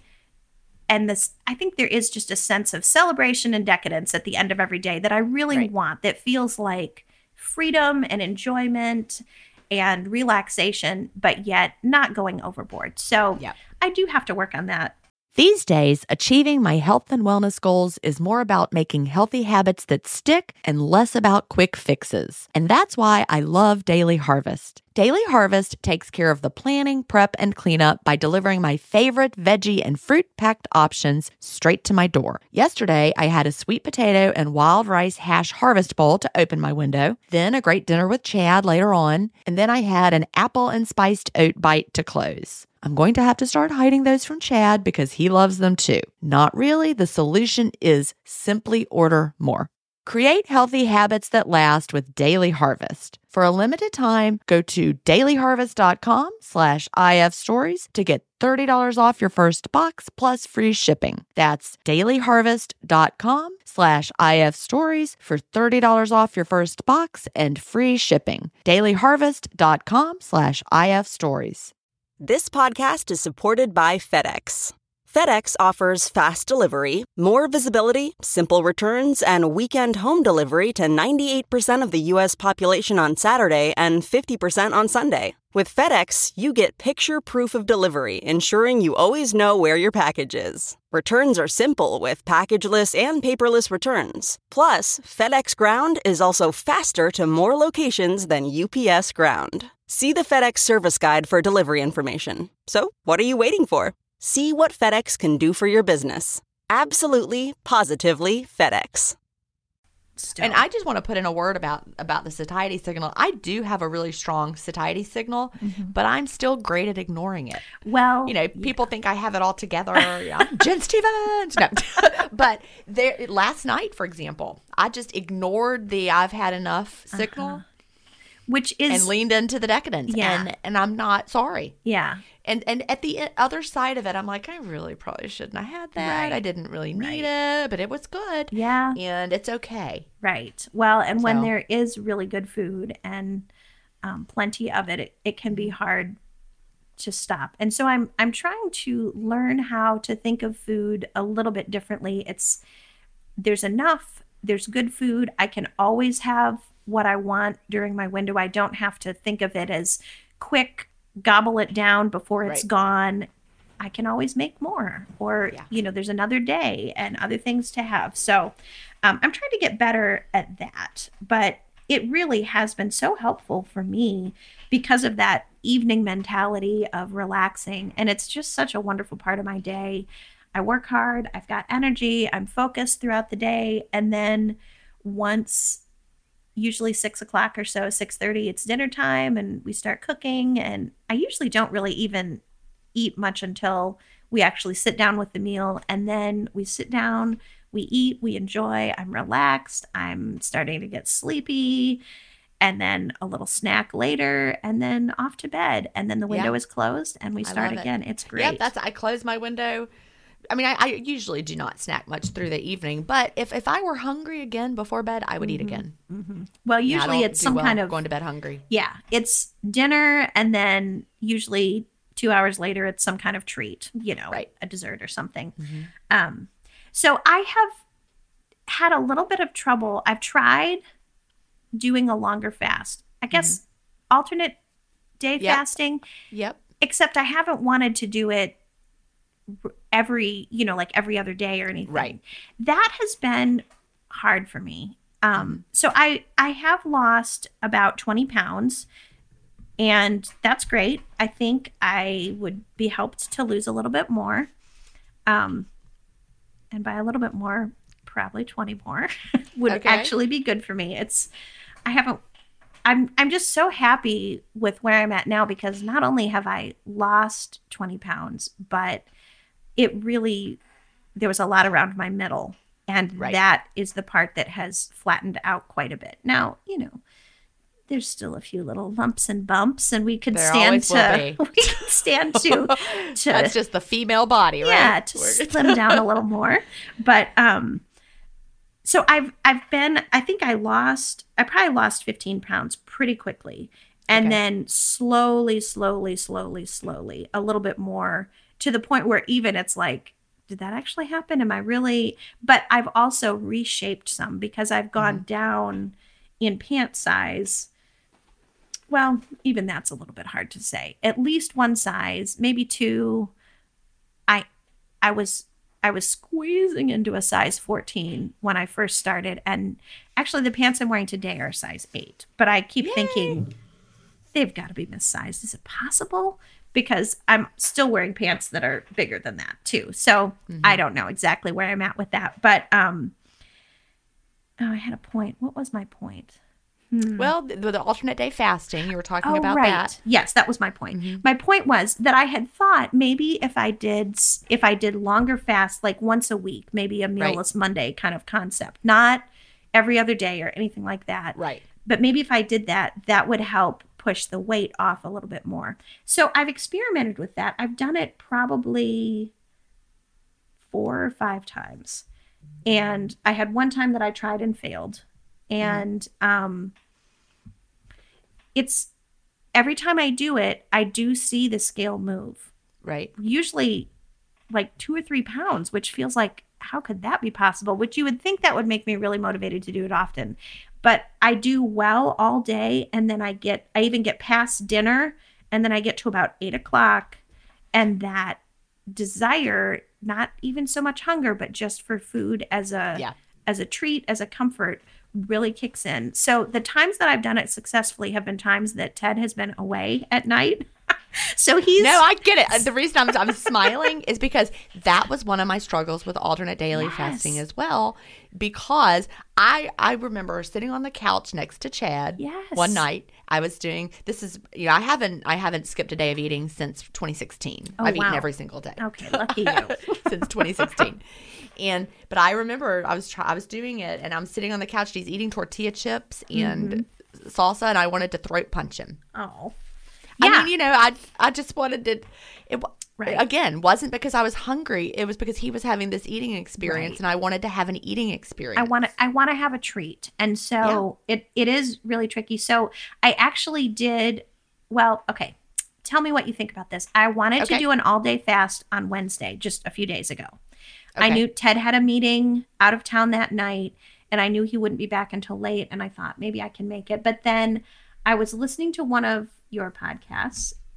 And this, I think there is just a sense of celebration and decadence at the end of every day that I really right. want, that feels like freedom and enjoyment and relaxation, but yet not going overboard. So yep. I do have to work on that. These days, achieving my health and wellness goals is more about making healthy habits that stick and less about quick fixes. And that's why I love Daily Harvest. Daily Harvest takes care of the planning, prep, and cleanup by delivering my favorite veggie and fruit-packed options straight to my door. Yesterday, I had a sweet potato and wild rice hash harvest bowl to open my window, then a great dinner with Chad later on, and then I had an apple and spiced oat bite to close. I'm going to have to start hiding those from Chad because he loves them too. Not really. The solution is simply order more. Create healthy habits that last with Daily Harvest. For a limited time, go to dailyharvest.com slash IF stories to get thirty dollars off your first box plus free shipping. That's dailyharvest.com slash IF stories for thirty dollars off your first box and free shipping. dailyharvest.com slash IF stories. This podcast is supported by FedEx. FedEx offers fast delivery, more visibility, simple returns, and weekend home delivery to ninety-eight percent of the U S population on Saturday and fifty percent on Sunday. With FedEx, you get picture proof of delivery, ensuring you always know where your package is. Returns are simple with packageless and paperless returns. Plus, FedEx Ground is also faster to more locations than U P S Ground. See the FedEx service guide for delivery information. So, what are you waiting for? See what FedEx can do for your business. Absolutely, positively FedEx. Still. And I just want to put in a word about, about the satiety signal. I do have a really strong satiety signal, mm-hmm. but I'm still great at ignoring it. Well, you know, people yeah. think I have it all together. I'm Jen Stevens. No. But there, last night, for example, I just ignored the I've had enough signal. Uh-huh. Which is and leaned into the decadence. Yeah. And and I'm not sorry. Yeah. And and at the other side of it, I'm like, I really probably shouldn't have had that. Right. I didn't really need right. it, but it was good. Yeah. And it's okay. Right. Well, and so. when there is really good food and um, plenty of it, it, it can be hard to stop. And so I'm I'm trying to learn how to think of food a little bit differently. It's there's enough, there's good food. I can always have what I want during my window. I don't have to think of it as quick gobble it down before it's Right. gone. I can always make more, or, Yeah. you know, there's another day and other things to have. So um, I'm trying to get better at that, but it really has been so helpful for me because of that evening mentality of relaxing. And it's just such a wonderful part of my day. I work hard, I've got energy, I'm focused throughout the day. And then once, usually six o'clock or so, six thirty, it's dinner time and we start cooking. And I usually don't really even eat much until we actually sit down with the meal. And then we sit down, we eat, we enjoy, I'm relaxed, I'm starting to get sleepy, and then a little snack later, and then off to bed. And then the window Yeah. is closed and we I start love it. again. It's great. Yep, that's I close my window. I mean, I, I usually do not snack much through the evening, but if, if I were hungry again before bed, I would eat again. well, Yeah, I usually don't it's do some well kind of going to bed hungry. Yeah, it's dinner, and then usually two hours later, it's some kind of treat, you know, Right. a dessert or something. Um, so I have had a little bit of trouble. I've tried doing a longer fast. I guess alternate day Yep. fasting, Yep. except I haven't wanted to do it every, you know, like every other day or anything. Right. That has been hard for me. Um, so I, I have lost about twenty pounds, and that's great. I think I would be helped to lose a little bit more. Um, and by a little bit more, probably twenty more would Okay. actually be good for me. It's, I haven't, I'm, I'm just so happy with where I'm at now, because not only have I lost twenty pounds, but it really, there was a lot around my middle. And Right. that is the part that has flattened out quite a bit. Now, you know, there's still a few little lumps and bumps, and we could There stand always will to, be. we could stand to, to That's just the female body, right? yeah, to We're- slim down a little more. But um, so I've I've been, I think I lost, I probably lost fifteen pounds pretty quickly, and Okay. then slowly, slowly, slowly, slowly, a little bit more, to the point where even it's like, did that actually happen? Am I really? But I've also reshaped some, because I've gone Mm-hmm. down in pant size. Well, even that's a little bit hard to say. At least one size, maybe two. I I was I was squeezing into a size fourteen when I first started, and actually the pants I'm wearing today are a size eight. But I keep thinking they've got to be missized. Is it possible? Because I'm still wearing pants that are bigger than that too. So I don't know exactly where I'm at with that. But um oh, I had a point. What was my point? Well, the, the alternate day fasting, you were talking Oh, about right. that. Yes, that was my point. My point was that I had thought maybe if I did s- if I did longer fasts, like once a week, maybe a mealless Monday kind of concept, not every other day or anything like that. Right. But maybe if I did that, that would help push the weight off a little bit more. So I've experimented with that. I've done it probably four or five times. And I had one time that I tried and failed. And um, it's every time I do it, I do see the scale move. Right. Usually like two or three pounds, which feels like, how could that be possible? Which you would think that would make me really motivated to do it often. But I do well all day, and then I get, I even get past dinner, and then I get to about eight o'clock, and that desire, not even so much hunger, but just for food as a Yeah. as a treat, as a comfort, really kicks in. So the times that I've done it successfully have been times that Ted has been away at night. So he's No, I get it. The reason I'm, I'm smiling is because that was one of my struggles with alternate daily Yes. fasting as well. Because I I remember sitting on the couch next to Chad Yes. one night. I was doing this is you know I haven't I haven't skipped a day of eating since twenty sixteen. Oh, I've eaten wow. every single day. Okay, lucky you. Since twenty sixteen. And but I remember I was try, I was doing it, and I'm sitting on the couch. He's eating tortilla chips and salsa, and I wanted to throat punch him. Oh. I Yeah. mean, you know, I I just wanted to. It wa- Right. again wasn't because I was hungry. It was because he was having this eating experience, Right. and I wanted to have an eating experience. I want to I want to have a treat. And so it it is really tricky. So I actually did well, okay. Tell me what you think about this. I wanted to Okay. do an all-day fast on Wednesday just a few days ago. I Okay. knew Ted had a meeting out of town that night, and I knew he wouldn't be back until late, and I thought maybe I can make it. But then I was listening to one of your podcasts,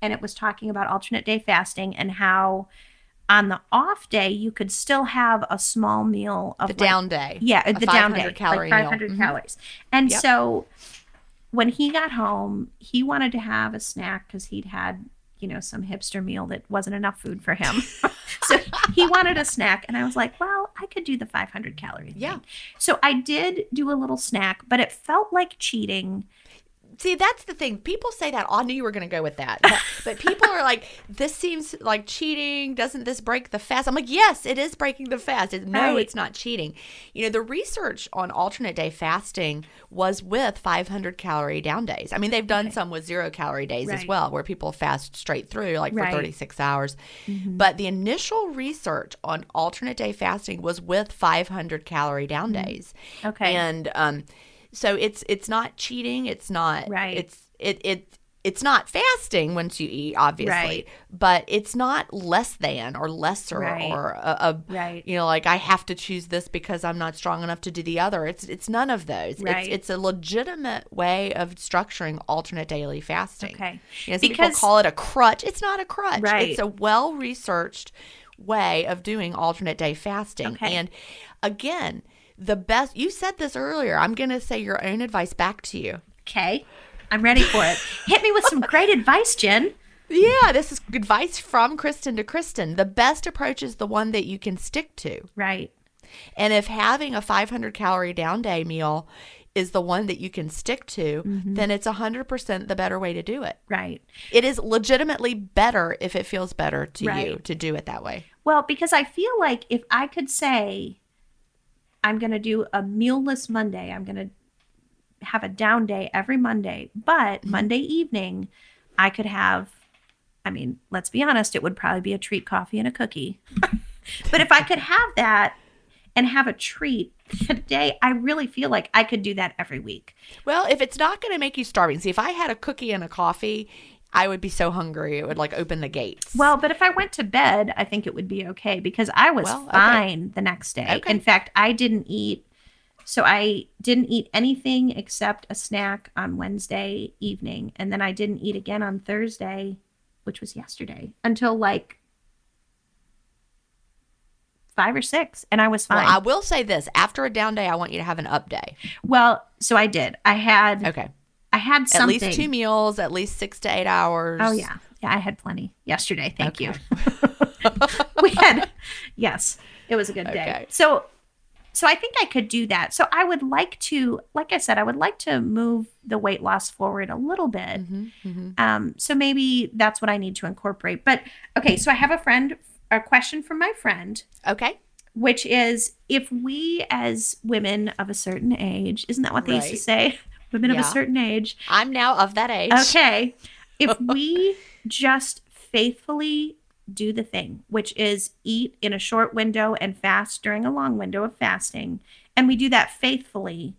and it was talking about alternate day fasting and how on the off day you could still have a small meal of The like- down day. Yeah, A the down day, five hundred calorie like meal. five hundred Mhm. calories. And Yep. so when he got home, he wanted to have a snack because he'd had, you know, some hipster meal that wasn't enough food for him. So he wanted a snack. And I was like, well, I could do the five hundred calorie thing. Yeah. So I did do a little snack, but it felt like cheating. See, that's the thing. People say that. Oh, I knew you were going to go with that. But, but people are like, this seems like cheating. Doesn't this break the fast? I'm like, yes, it is breaking the fast. It, no, Right. it's not cheating. You know, the research on alternate day fasting was with five hundred calorie down days. I mean, they've done some with zero calorie days as Right. well, where people fast straight through, like for Right. thirty-six hours. But the initial research on alternate day fasting was with five hundred calorie down days. Okay. And, um, so it's it's not cheating. It's not Right. It's it it it's not fasting once you eat, obviously, Right. but it's not less than or lesser Right. or a, a Right. you know, like I have to choose this because I'm not strong enough to do the other. It's it's none of those. Right. It's it's a legitimate way of structuring alternate daily fasting. Okay. You know, some Because- people call it a crutch. It's not a crutch. Right. It's a well researched way of doing alternate day fasting. Okay. And again, the best, you said this earlier, I'm going to say your own advice back to you. Okay. I'm ready for it. Hit me with some great advice, Jen. Yeah, this is advice from Kristen to Kristen. The best approach is the one that you can stick to. Right. And if having a five hundred calorie down day meal is the one that you can stick to, then it's one hundred percent the better way to do it. Right. It is legitimately better if it feels better to you Right. to do it that way. Well, because I feel like if I could say, I'm going to do a mealless Monday, I'm going to have a down day every Monday, but Monday evening, I could have, I mean, let's be honest, it would probably be a treat coffee and a cookie. But if I could have that and have a treat a day, I really feel like I could do that every week. Well, if it's not going to make you starving, see, if I had a cookie and a coffee, I would be so hungry it would like open the gates. Well, but if I went to bed, I think it would be okay because I was Well, okay. fine the next day. Okay. In fact, I didn't eat, so I didn't eat anything except a snack on Wednesday evening. And then I didn't eat again on Thursday, which was yesterday, until like five or six. And I was fine. Well, I will say this. After a down day, I want you to have an up day. Well, so I did. I had, Okay. I had something. At least two meals, at least six to eight hours. Oh yeah, yeah. I had plenty yesterday. Thank you. We had, yes, it was a good day. Okay. So, so I think I could do that. So I would like to, like I said, I would like to move the weight loss forward a little bit. Um, so maybe that's what I need to incorporate. But okay, so I have a friend, a question from my friend, Okay. which is if we as women of a certain age, isn't that what they used to Right. say? Women of Yeah. a certain age. I'm now of that age. Okay. If we just faithfully do the thing, which is eat in a short window and fast during a long window of fasting, and we do that faithfully,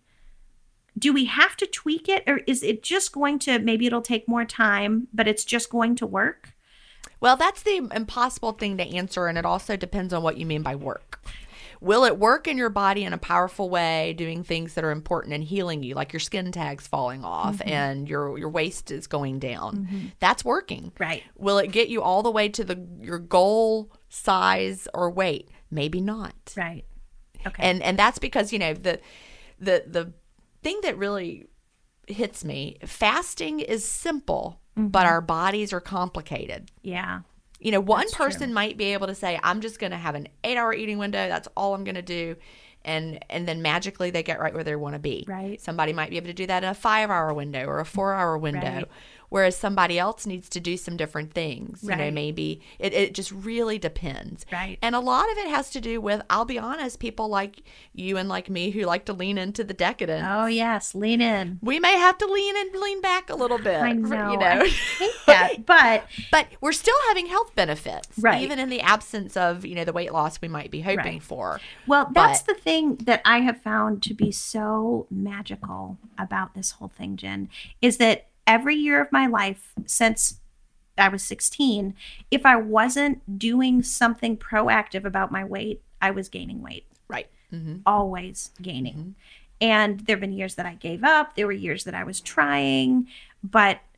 do we have to tweak it, or is it just going to, maybe it'll take more time, but it's just going to work? Well, that's the impossible thing to answer, and it also depends on what you mean by work. Will it work in your body in a powerful way, doing things that are important and healing you, like your skin tags falling off Mm-hmm. and your your waist is going down? That's working. Right. Will it get you all the way to the your goal size or weight? Maybe not. Right. Okay. And and that's because, you know, the the the thing that really hits me, fasting is simple, Mm-hmm. but our bodies are complicated. yeah. You know, one That's true. person might be able to say, I'm just going to have an eight hour eating window. That's all I'm going to do. And and then magically they get right where they want to be. Right. Somebody might be able to do that in a five hour window or a four hour window. Right. Whereas somebody else needs to do some different things. You know, Right. maybe it, it just really depends. Right. And a lot of it has to do with, I'll be honest, people like you and like me who like to lean into the decadent. Oh, yes. Lean in. We may have to lean and lean back a little bit. I know. You know. I hate that. But But we're still having health benefits, Right. even in the absence of, you know, the weight loss we might be hoping Right. for. Well, that's But- the thing that I have found to be so magical about this whole thing, Jen, is that every year of my life since I was sixteen, if I wasn't doing something proactive about my weight, I was gaining weight, Right. Mm-hmm. always gaining. And there have been years that I gave up. There were years that I was trying, but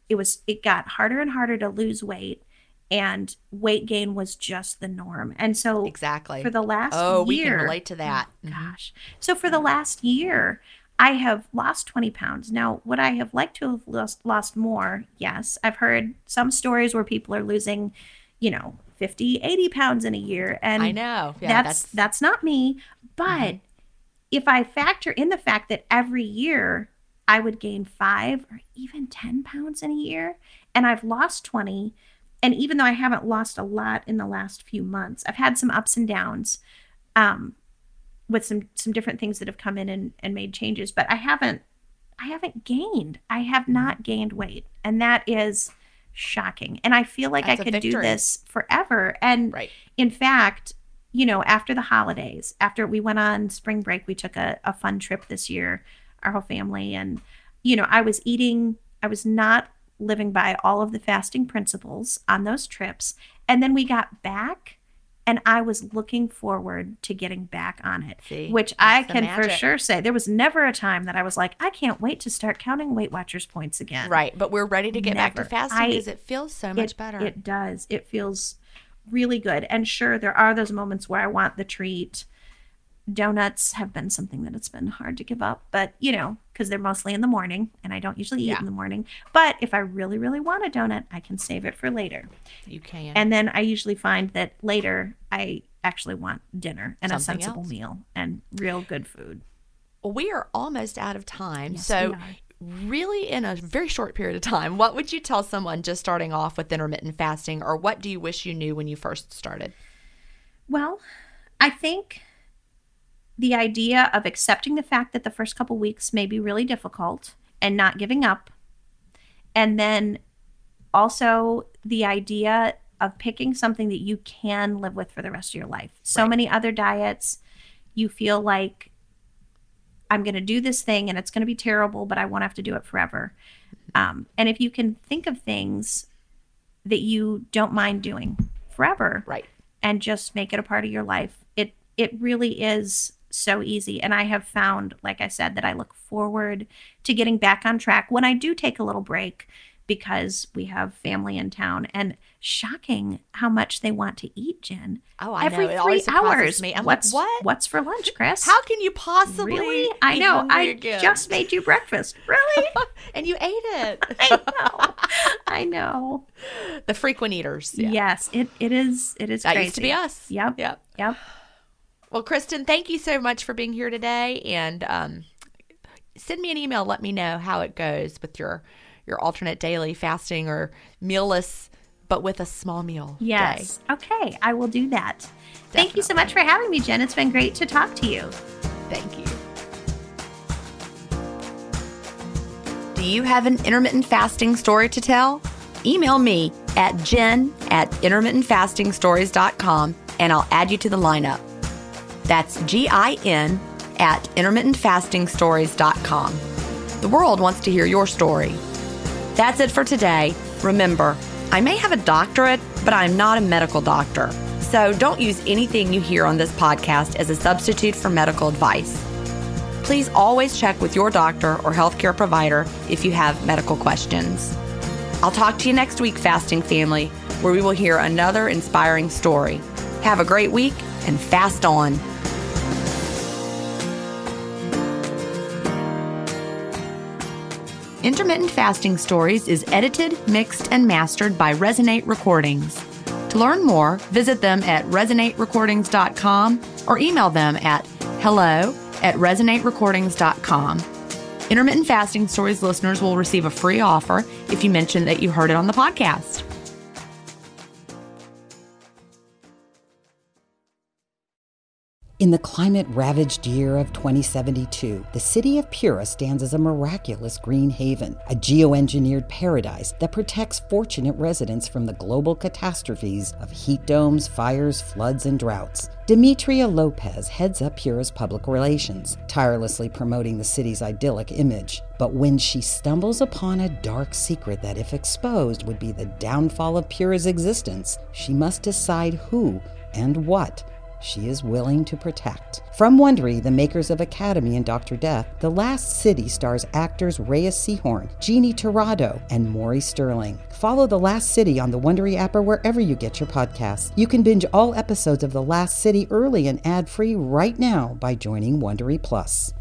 it was it got harder and harder to lose weight, and weight gain was just the norm. And so exactly for the last oh, year, we can relate to that. Oh, gosh. So for the last year, I have lost twenty pounds. Now, would I have liked to have lost, lost more? Yes. I've heard some stories where people are losing, you know, fifty, eighty pounds in a year. And I know. Yeah, that's, that's that's not me. But mm-hmm. if I factor in the fact that every year I would gain five or even ten pounds in a year, and I've lost twenty, and even though I haven't lost a lot in the last few months, I've had some ups and downs um, with some some different things that have come in and, and made changes, but I haven't I haven't gained. I have not gained weight, and that is shocking. And I feel like That's I could do this forever. And right. in fact, you know, after the holidays, after we went on spring break, we took a, a fun trip this year, our whole family. And, you know, I was eating, I was not living by all of the fasting principles on those trips. And then we got back and I was looking forward to getting back on it, See, which I the can for magic. sure say there was never a time that I was like, I can't wait to start counting Weight Watchers points again. Right. But we're ready to get back to Never. fasting I- because it feels so much it, better. It does. It feels really good. And sure, there are those moments where I want the treat. Donuts have been something that it's been hard to give up, but you know, because they're mostly in the morning and I don't usually eat Yeah. in the morning. But if I really, really want a donut, I can save it for later. You can. And then I usually find that later I actually want dinner and Something a sensible else. meal and real good food. Well, we are almost out of time. Yes, so we are. really in a very short period of time, what would you tell someone just starting off with intermittent fasting, or what do you wish you knew when you first started? Well, I think the idea of accepting the fact that the first couple weeks may be really difficult and not giving up. And then also the idea of picking something that you can live with for the rest of your life. So Right. many other diets, you feel like I'm going to do this thing and it's going to be terrible, but I won't have to do it forever. Um, and if you can think of things that you don't mind doing forever, Right. and just make it a part of your life, it it really is so easy. And I have found, like I said, that I look forward to getting back on track when I do take a little break because we have family in town. And shocking how much they want to eat, Jen. Oh, I Every know. It three always surprises hours. me. I'm what's, like, what? What's for lunch, Chris? How can you possibly? Really? I be know. hungry I again? just made you breakfast. Really? and you ate it. I know. I know. The frequent eaters. Yeah. Yes, it, it is. It is That crazy. used to be us. Yep. Yep. Yep. Well, Kristen, thank you so much for being here today, and um, send me an email. Let me know how it goes with your your alternate daily fasting or mealless, but with a small meal. Yes. Day. Okay. I will do that. Thank you so much for having me, Jen. It's been great to talk to you. Thank you. Do you have an intermittent fasting story to tell? Email me at jen at intermittent fasting stories dot com and I'll add you to the lineup. That's G I N at intermittent fasting stories dot com. The world wants to hear your story. That's it for today. Remember, I may have a doctorate, but I'm not a medical doctor. So don't use anything you hear on this podcast as a substitute for medical advice. Please always check with your doctor or healthcare provider if you have medical questions. I'll talk to you next week, Fasting Family, where we will hear another inspiring story. Have a great week and fast on. Intermittent Fasting Stories is edited, mixed, and mastered by Resonate Recordings. To learn more, visit them at resonate recordings dot com or email them at hello at resonate recordings dot com. Intermittent Fasting Stories listeners will receive a free offer if you mention that you heard it on the podcast. In the climate-ravaged year of twenty seventy-two, the city of Pura stands as a miraculous green haven, a geoengineered paradise that protects fortunate residents from the global catastrophes of heat domes, fires, floods, and droughts. Demetria Lopez heads up Pura's public relations, tirelessly promoting the city's idyllic image. But when she stumbles upon a dark secret that, if exposed, would be the downfall of Pura's existence, she must decide who and what she is willing to protect. From Wondery, the makers of Academy and Doctor Death, The Last City stars actors Reyes Sehorn, Jeannie Torrado, and Maury Sterling. Follow The Last City on the Wondery app or wherever you get your podcasts. You can binge all episodes of The Last City early and ad-free right now by joining Wondery Plus.